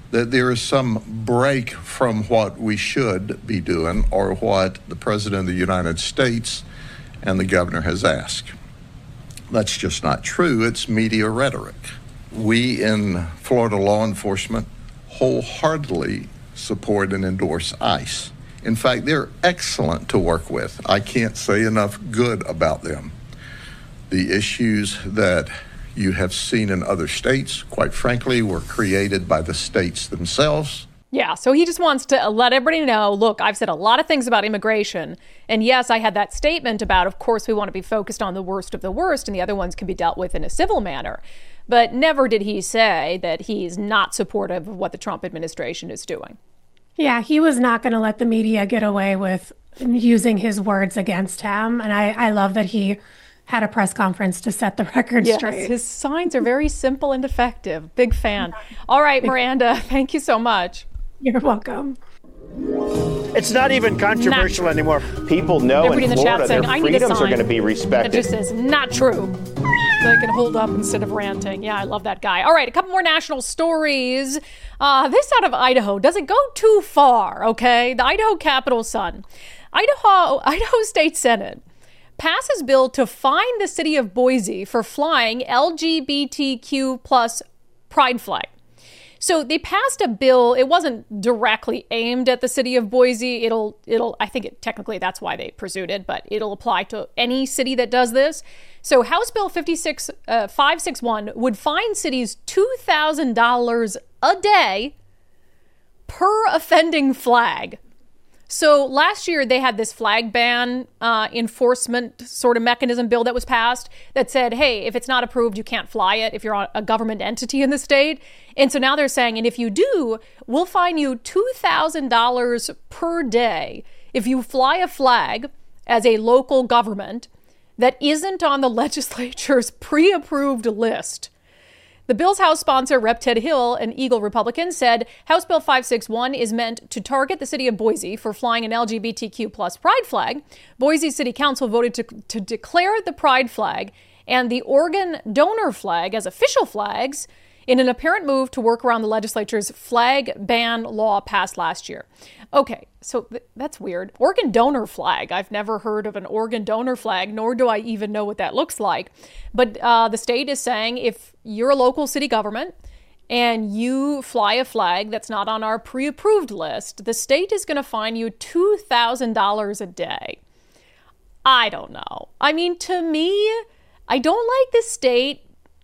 that there is some break from what we should be doing or what the President of the United States and the governor has asked. That's just not true. It's media rhetoric. We in Florida law enforcement wholeheartedly support and endorse ICE. In fact, they're excellent to work with. I can't say enough good about them. The issues that you have seen in other states, quite frankly, were created by the states themselves. Yeah, so he just wants to let everybody know, look, I've said a lot of things about immigration. And yes, I had that statement about, of course, we want to be focused on the worst of the worst, and the other ones can be dealt with in a civil manner. But never did he say that he's not supportive of what the Trump administration is doing. Yeah, he was not going to let the media get away with using his words against him. And I love that he had a press conference to set the record straight. His signs are very simple and effective. Big fan. All right, Miranda, thank you so much. You're welcome. It's not even controversial anymore. People know in Florida their freedoms are going to be respected. It just says not true. So I can hold up instead of ranting. Yeah, I love that guy. All right, a couple more national stories. This out of Idaho. Does it go too far, okay? The Idaho Capitol Sun. Idaho State Senate passes bill to fine the city of Boise for flying LGBTQ plus pride flag. So they passed a bill. It wasn't directly aimed at the city of Boise. I think technically that's why they pursued it, but it'll apply to any city that does this. So House Bill 561 would fine cities $2,000 a day per offending flag. So last year they had this flag ban enforcement sort of mechanism bill that was passed that said, hey, if it's not approved, you can't fly it if you're a government entity in the state. And so now they're saying, and if you do, we'll fine you $2,000 per day if you fly a flag as a local government that isn't on the legislature's pre-approved list. The bill's House sponsor, Rep. Ted Hill, an Eagle Republican, said House Bill 561 is meant to target the city of Boise for flying an LGBTQ plus pride flag. Boise City Council voted to declare the pride flag and the organ donor flag as official flags in an apparent move to work around the legislature's flag ban law passed last year. Okay, so that's weird. Organ donor flag. I've never heard of an organ donor flag, nor do I even know what that looks like. But the state is saying if you're a local city government and you fly a flag that's not on our pre-approved list, the state is going to fine you $2,000 a day. I don't know. I mean, to me, I don't like the state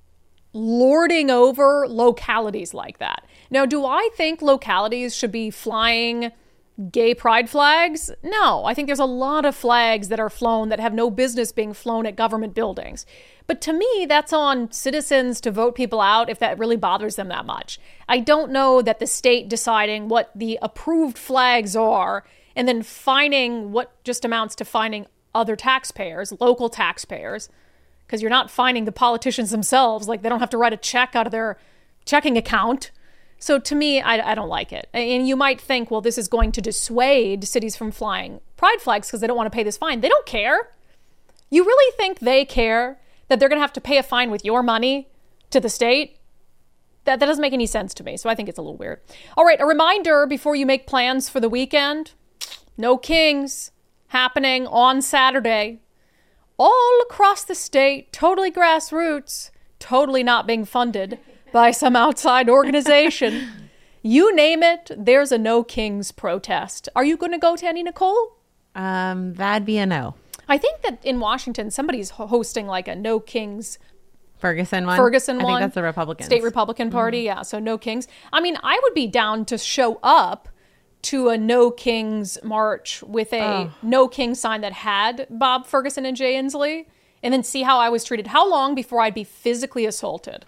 lording over localities like that. Now, do I think localities should be flying gay pride flags? No, I think there's a lot of flags that are flown that have no business being flown at government buildings. But to me, that's on citizens to vote people out if that really bothers them that much. I don't know that the state deciding what the approved flags are and then fining what just amounts to fining other taxpayers, local taxpayers, because you're not fining the politicians themselves. Like, they don't have to write a check out of their checking account. So to me, I don't like it. And you might think, well, this is going to dissuade cities from flying pride flags because they don't want to pay this fine. They don't care. You really think they care that they're going to have to pay a fine with your money to the state? That doesn't make any sense to me. So I think it's a little weird. All right, a reminder before you make plans for the weekend. No Kings happening on Saturday. All across the state, totally grassroots, totally not being funded by some outside organization. You name it, there's a No Kings protest. Are you going to go to any, Nicole? That'd be a no. I think that in Washington, somebody's hosting like a No Kings Ferguson one. I think that's the Republicans. State Republican Party, yeah. So No Kings. I mean, I would be down to show up to a No Kings march with a No King sign that had Bob Ferguson and Jay Inslee, and then see how I was treated. How long before I'd be physically assaulted?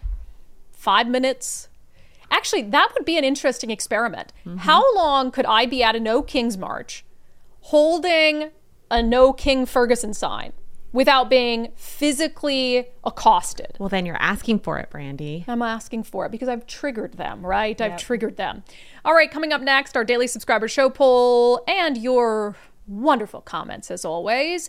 5 minutes? Actually, that would be an interesting experiment. Mm-hmm. How long could I be at a No Kings march holding a No King Ferguson sign without being physically accosted? Well, then you're asking for it, Brandy. I'm asking for it because I've triggered them, right? Yep. I've triggered them. All right, coming up next, our daily subscriber show poll and your wonderful comments as always.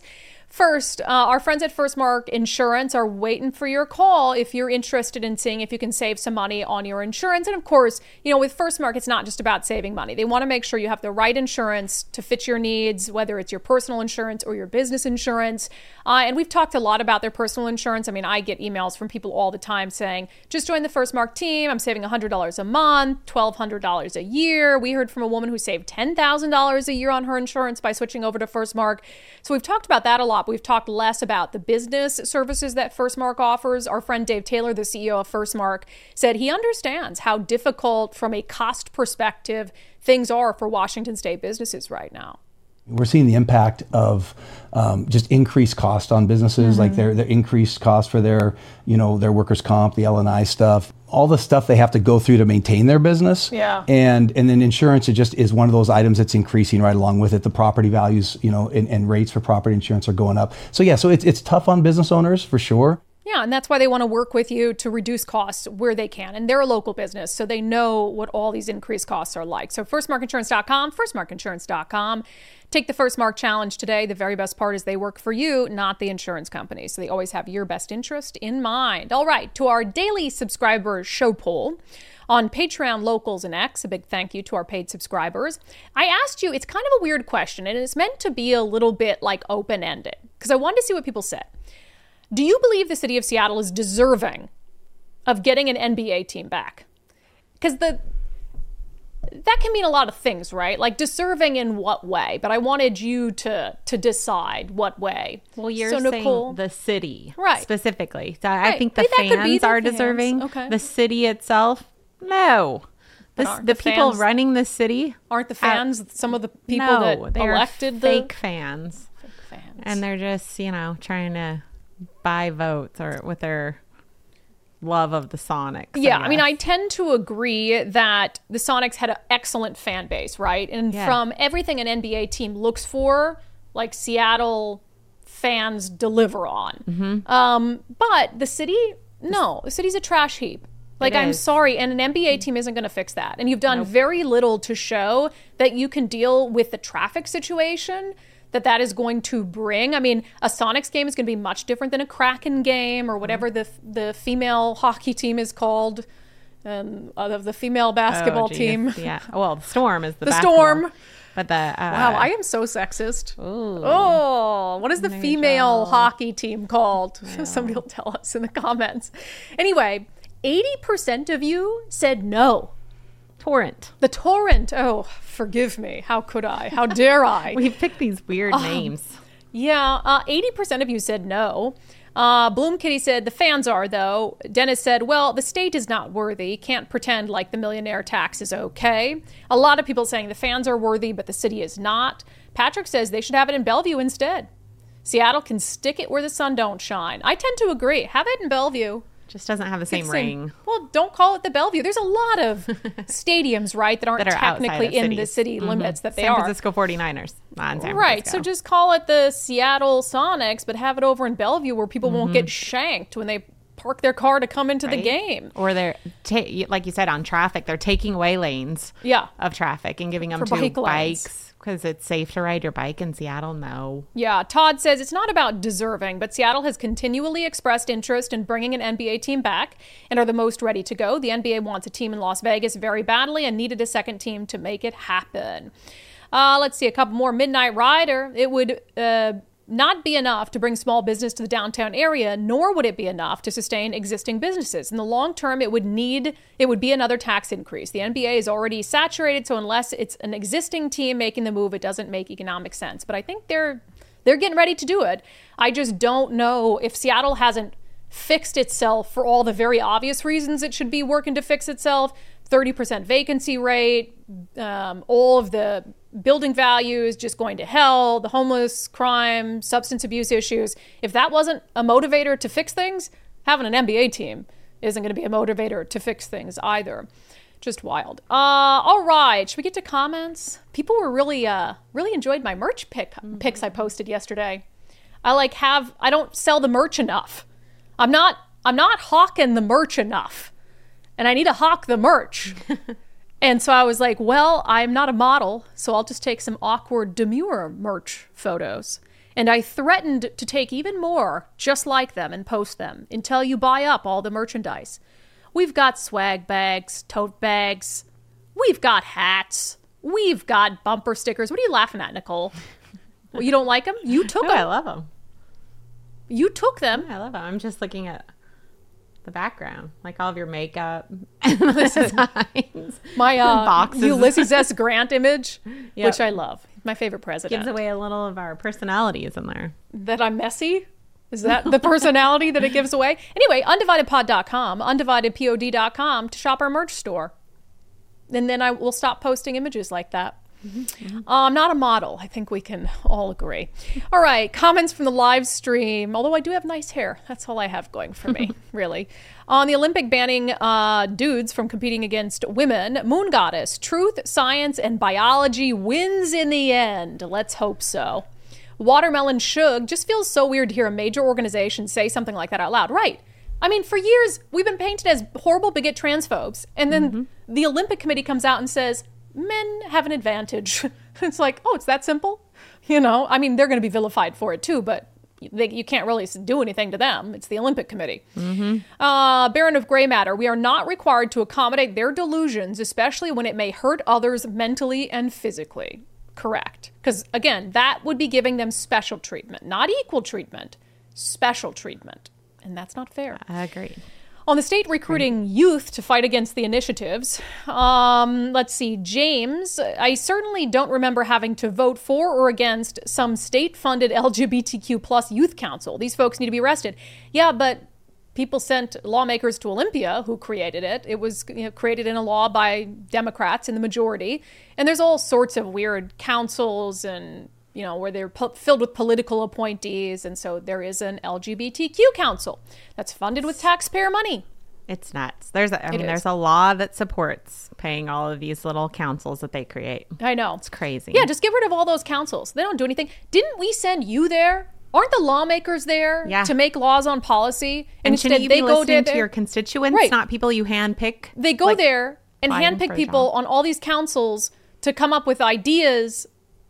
First, our friends at First Mark Insurance are waiting for your call if you're interested in seeing if you can save some money on your insurance. And of course, with First Mark, it's not just about saving money. They want to make sure you have the right insurance to fit your needs, whether it's your personal insurance or your business insurance. And we've talked a lot about their personal insurance. I mean, I get emails from people all the time saying, just join the First Mark team. I'm saving $100 a month, $1,200 a year. We heard from a woman who saved $10,000 a year on her insurance by switching over to First Mark. So we've talked about that a lot. We've talked less about the business services that First Mark offers. Our friend Dave Taylor, the CEO of First Mark, said he understands how difficult from a cost perspective things are for Washington State businesses right now. We're seeing the impact of just increased cost on businesses, like their increased cost for their workers' comp, the L&I stuff, all the stuff they have to go through to maintain their business. Yeah. And then insurance, it just is one of those items that's increasing right along with it. The property values, and rates for property insurance are going up. So it's tough on business owners for sure. Yeah, and that's why they want to work with you to reduce costs where they can. And they're a local business, so they know what all these increased costs are like. So firstmarkinsurance.com, firstmarkinsurance.com. Take the First Mark Challenge today. The very best part is they work for you, not the insurance company. So they always have your best interest in mind. All right, to our daily subscriber show poll on Patreon, Locals, and X, a big thank you to our paid subscribers. I asked you, it's kind of a weird question, and it's meant to be a little bit like open-ended, because I wanted to see what people said. Do you believe the city of Seattle is deserving of getting an NBA team back? Because that can mean a lot of things, right? Like deserving in what way? But I wanted you to decide what way. Well, you're so, Nicole, saying the city, right? Specifically, so right. I think the fans are deserving. Okay. The city itself, no. The people running the city aren't the fans. Some of the people that elected fake fans. Fake fans, and they're just trying to buy votes or with their love of the Sonics. Yeah, I mean, I tend to agree that the Sonics had an excellent fan base, right? And from everything an NBA team looks for, like Seattle fans deliver on. Mm-hmm. But the city, no, the city's a trash heap. Like, I'm sorry, and an NBA team isn't going to fix that. And you've done very little to show that you can deal with the traffic situation that is going to bring. I mean, a Sonics game is going to be much different than a Kraken game or whatever the female hockey team is called, of the female basketball team. Yeah. Well, the Storm is the Storm. But wow, I am so sexist. Ooh. Oh, what is the female hockey team called? Yeah. Somebody will tell us in the comments. Anyway, 80% of you said no. Torrent. The Torrent. Oh, forgive me. How could I? How dare I? We picked these weird names. Yeah. 80% of you said no. Bloom Kitty said the fans are, though. Dennis said, well, the state is not worthy. Can't pretend like the millionaire tax is okay. A lot of people saying the fans are worthy, but the city is not. Patrick says they should have it in Bellevue instead. Seattle can stick it where the sun don't shine. I tend to agree. Have it in Bellevue. Just doesn't have the same ring. Well, don't call it the Bellevue. There's a lot of stadiums, right, that aren't technically in the city limits that they are. San Francisco 49ers, not in San Francisco. Right, so just call it the Seattle Sonics, but have it over in Bellevue where people won't get shanked when they park their car to come into the game. Or they're, like you said, on traffic, they're taking away lanes of traffic and giving them to bikes. Because it's safe to ride your bike in Seattle? No. Yeah, Todd says it's not about deserving, but Seattle has continually expressed interest in bringing an NBA team back and are the most ready to go. The NBA wants a team in Las Vegas very badly and needed a second team to make it happen. Let's see, a couple more. Midnight Rider. It would not be enough to bring small business to the downtown area, nor would it be enough to sustain existing businesses. In the long term, it would be another tax increase. The NBA is already saturated, so unless it's an existing team making the move, it doesn't make economic sense. But I think they're getting ready to do it. I just don't know if Seattle hasn't fixed itself for all the very obvious reasons it should be working to fix itself. 30% vacancy rate, all of the building values just going to hell, the homeless, crime, substance abuse issues. If that wasn't a motivator to fix things, having an NBA team isn't going to be a motivator to fix things either. Just wild. All right, should we get to comments? People were really enjoyed my merch pics I posted yesterday. I don't sell the merch enough. I'm not hawking the merch enough. And I need to hawk the merch. And so I was like, well, I'm not a model, so I'll just take some awkward, demure merch photos. And I threatened to take even more just like them and post them until you buy up all the merchandise. We've got swag bags, tote bags. We've got hats. We've got bumper stickers. What are you laughing at, Nicole? Well, you don't like them? You took them. I love them. You took them. I love them. I'm just looking at the background, like all of your makeup and the designs. My boxes. Ulysses S. Grant image, which I love. My favorite president. Gives away a little of our personalities in there. That I'm messy? Is that the personality that it gives away? Anyway, undividedpod.com, undividedpod.com to shop our merch store. And then I will stop posting images like that. I'm not a model. I think we can all agree. All right, comments from the live stream. Although I do have nice hair. That's all I have going for me, really. On the Olympic banning dudes from competing against women, Moon Goddess, truth, science, and biology wins in the end. Let's hope so. Watermelon Shug, just feels so weird to hear a major organization say something like that out loud. Right. I mean, for years, we've been painted as horrible bigot transphobes. And then the Olympic Committee comes out and says, men have an advantage. It's like, oh, it's that simple? You know, I mean, they're going to be vilified for it too, but you can't really do anything to them. It's the Olympic Committee. Baron of Gray Matter, we are not required to accommodate their delusions, especially when it may hurt others mentally and physically. Correct. Because, again, that would be giving them special treatment, not equal treatment, special treatment. And that's not fair. I agree. On the state recruiting youth to fight against the initiatives, let's see, James, I certainly don't remember having to vote for or against some state-funded LGBTQ plus youth council. These folks need to be arrested. Yeah, but people sent lawmakers to Olympia who created it. It was created in a law by Democrats in the majority. And there's all sorts of weird councils and where they're filled with political appointees. And so there is an LGBTQ council that's funded with taxpayer money. It's nuts. There's a law that supports paying all of these little councils that they create. I know. It's crazy. Yeah, just get rid of all those councils. They don't do anything. Didn't we send you there? Aren't the lawmakers there to make laws on policy? And instead you be listening to your constituents, not people you handpick? They go there and handpick people on all these councils to come up with ideas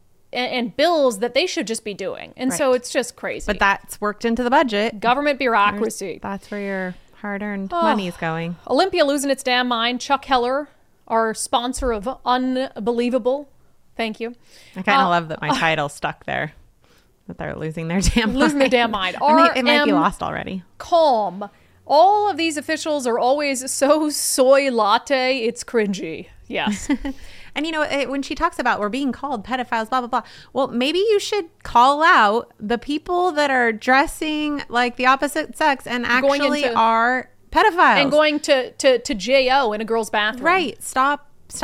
and bills that they should just be doing. And so it's just crazy. But that's worked into the budget. Government bureaucracy. That's where your hard-earned money is going. Olympia losing its damn mind. Chuck Heller, our sponsor of Unbelievable. Thank you. I kind of love that my title stuck there. That they're losing their damn mind. Losing their damn mind. It might be lost already. Calm. All of these officials are always so soy latte, it's cringy. Yes. And when she talks about we're being called pedophiles, blah, blah, blah. Well, maybe you should call out the people that are dressing like the opposite sex and actually are pedophiles. And going to JO in a girl's bathroom. Right. Stop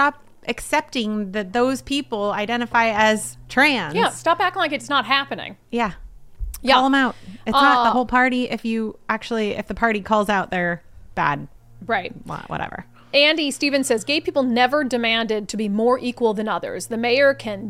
accepting that those people identify as trans. Yeah. Stop acting like it's not happening. Yeah. Call them out. It's not the whole party if the party calls out their bad. Right. Whatever. Andy Stevens says, gay people never demanded to be more equal than others. The mayor can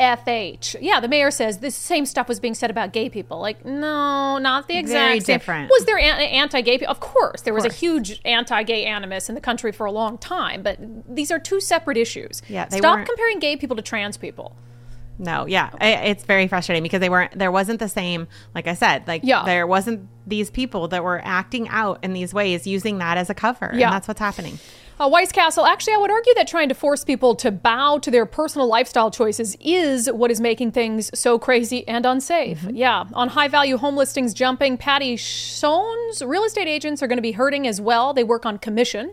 GFH. Yeah, the mayor says this same stuff was being said about gay people. Like, no, not the exact Very same. different. Was there anti-gay people? Of course. There was a huge anti-gay animus in the country for a long time. But these are two separate issues. Yeah, Stop comparing gay people to trans people. No, yeah. It's very frustrating because there wasn't the same, like I said, there wasn't these people that were acting out in these ways using that as a cover. Yeah. And that's what's happening. Weiss Castle, actually, I would argue that trying to force people to bow to their personal lifestyle choices is what is making things so crazy and unsafe. Mm-hmm. Yeah. On high-value home listings jumping, Patty Schoen's real estate agents are going to be hurting as well. They work on commission.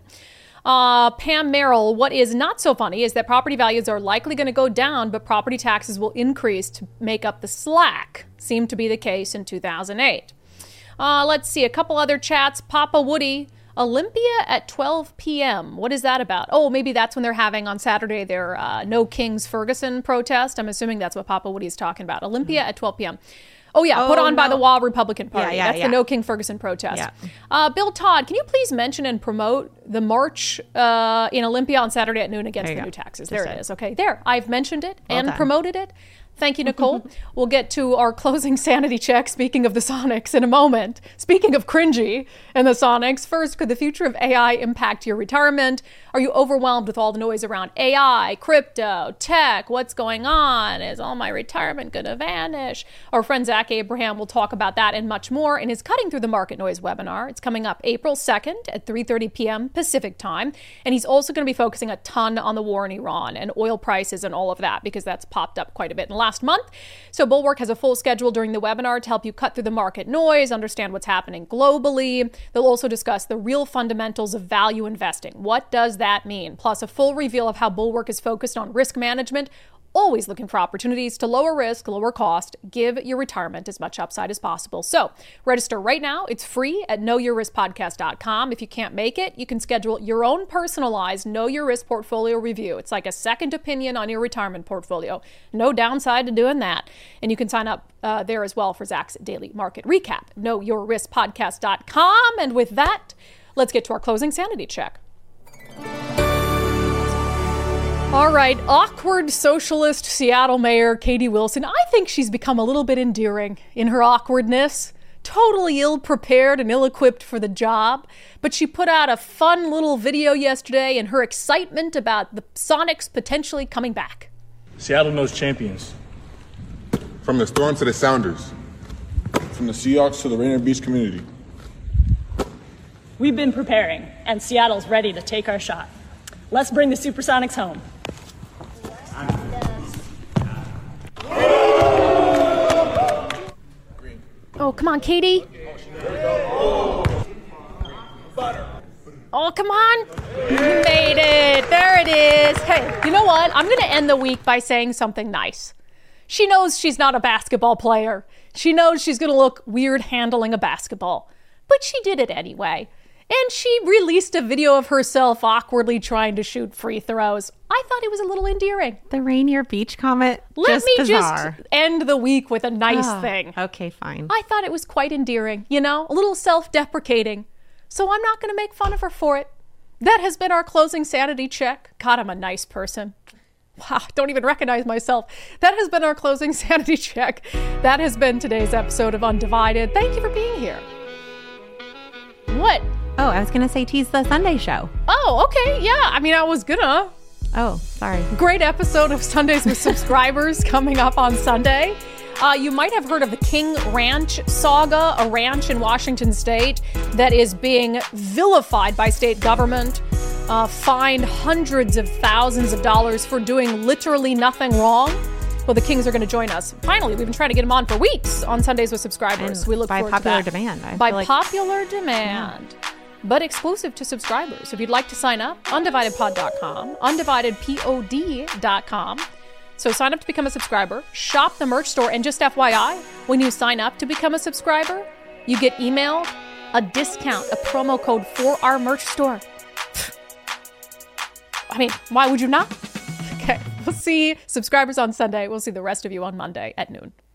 Pam Merrill, what is not so funny is that property values are likely going to go down, but property taxes will increase to make up the slack. Seemed to be the case in 2008. Let's see, a couple other chats. Papa Woody, Olympia at 12 p.m. What is that about? Oh, maybe that's when they're having on Saturday their No Kings Ferguson protest. I'm assuming that's what Papa Woody is talking about. Olympia at 12 p.m. Oh, yeah, put on by the Wall Republican Party. That's the No King Ferguson protest. Yeah. Bill Todd, can you please mention and promote the march in Olympia on Saturday at noon against the new taxes? There it is. Okay, there. I've mentioned it and promoted it. Thank you, Nicole. We'll get to our closing sanity check, speaking of the Sonics, in a moment. Speaking of cringy and the Sonics, first, could the future of AI impact your retirement? Are you overwhelmed with all the noise around AI, crypto, tech? What's going on? Is all my retirement going to vanish? Our friend Zach Abraham will talk about that and much more in his Cutting Through the Market Noise webinar. It's coming up April 2nd at 3:30 p.m. Pacific time. And he's also going to be focusing a ton on the war in Iran and oil prices and all of that, because that's popped up quite a bit in the last month. So Bulwark has a full schedule during the webinar to help you cut through the market noise, understand what's happening globally. They'll also discuss the real fundamentals of value investing. What does that mean? Plus a full reveal of how Bulwark is focused on risk management, always looking for opportunities to lower risk, lower cost, give your retirement as much upside as possible. So register right now. It's free at knowyourriskpodcast.com. If you can't make it, you can schedule your own personalized Know Your Risk portfolio review. It's like a second opinion on your retirement portfolio. No downside to doing that. And you can sign up there as well for Zach's daily market recap. knowyourriskpodcast.com. And with that, let's get to our closing sanity check. All right, awkward socialist Seattle Mayor Katie Wilson. I think she's become a little bit endearing in her awkwardness. Totally ill-prepared and ill-equipped for the job. But she put out a fun little video yesterday in her excitement about the Sonics potentially coming back. Seattle knows champions. From the Storm to the Sounders. From the Seahawks to the Rainier Beach community. We've been preparing, and Seattle's ready to take our shot. Let's bring the Supersonics home. Oh, come on, Katie. Oh, come on. You made it. There it is. Hey, you know what? I'm going to end the week by saying something nice. She knows she's not a basketball player. She knows she's going to look weird handling a basketball. But she did it anyway. And she released a video of herself awkwardly trying to shoot free throws. I thought it was a little endearing. The Rainier Beach comment, Let me bizarre. just end the week with a nice thing. Okay, fine. I thought it was quite endearing, you know, a little self-deprecating. So I'm not going to make fun of her for it. That has been our closing sanity check. God, I'm a nice person. Wow, don't even recognize myself. That has been our closing sanity check. That has been today's episode of Undivided. Thank you for being here. What? Oh, I was going to say tease the Sunday show. Oh, okay. Yeah. I mean, I was gonna. Oh, sorry. Great episode of Sundays with Subscribers coming up on Sunday. You might have heard of the King Ranch saga, a ranch in Washington state that is being vilified by state government, fined hundreds of thousands of dollars for doing literally nothing wrong. Well, the Kings are going to join us. Finally, we've been trying to get them on for weeks on Sundays with Subscribers. And we look by forward popular to that. demand. By popular demand. Yeah. But exclusive to subscribers. If you'd like to sign up, undividedpod.com, undividedpod.com. So sign up to become a subscriber, shop the merch store, and just FYI, when you sign up to become a subscriber, you get emailed a discount, a promo code for our merch store. I mean, why would you not? Okay, we'll see subscribers on Sunday. We'll see the rest of you on Monday at noon.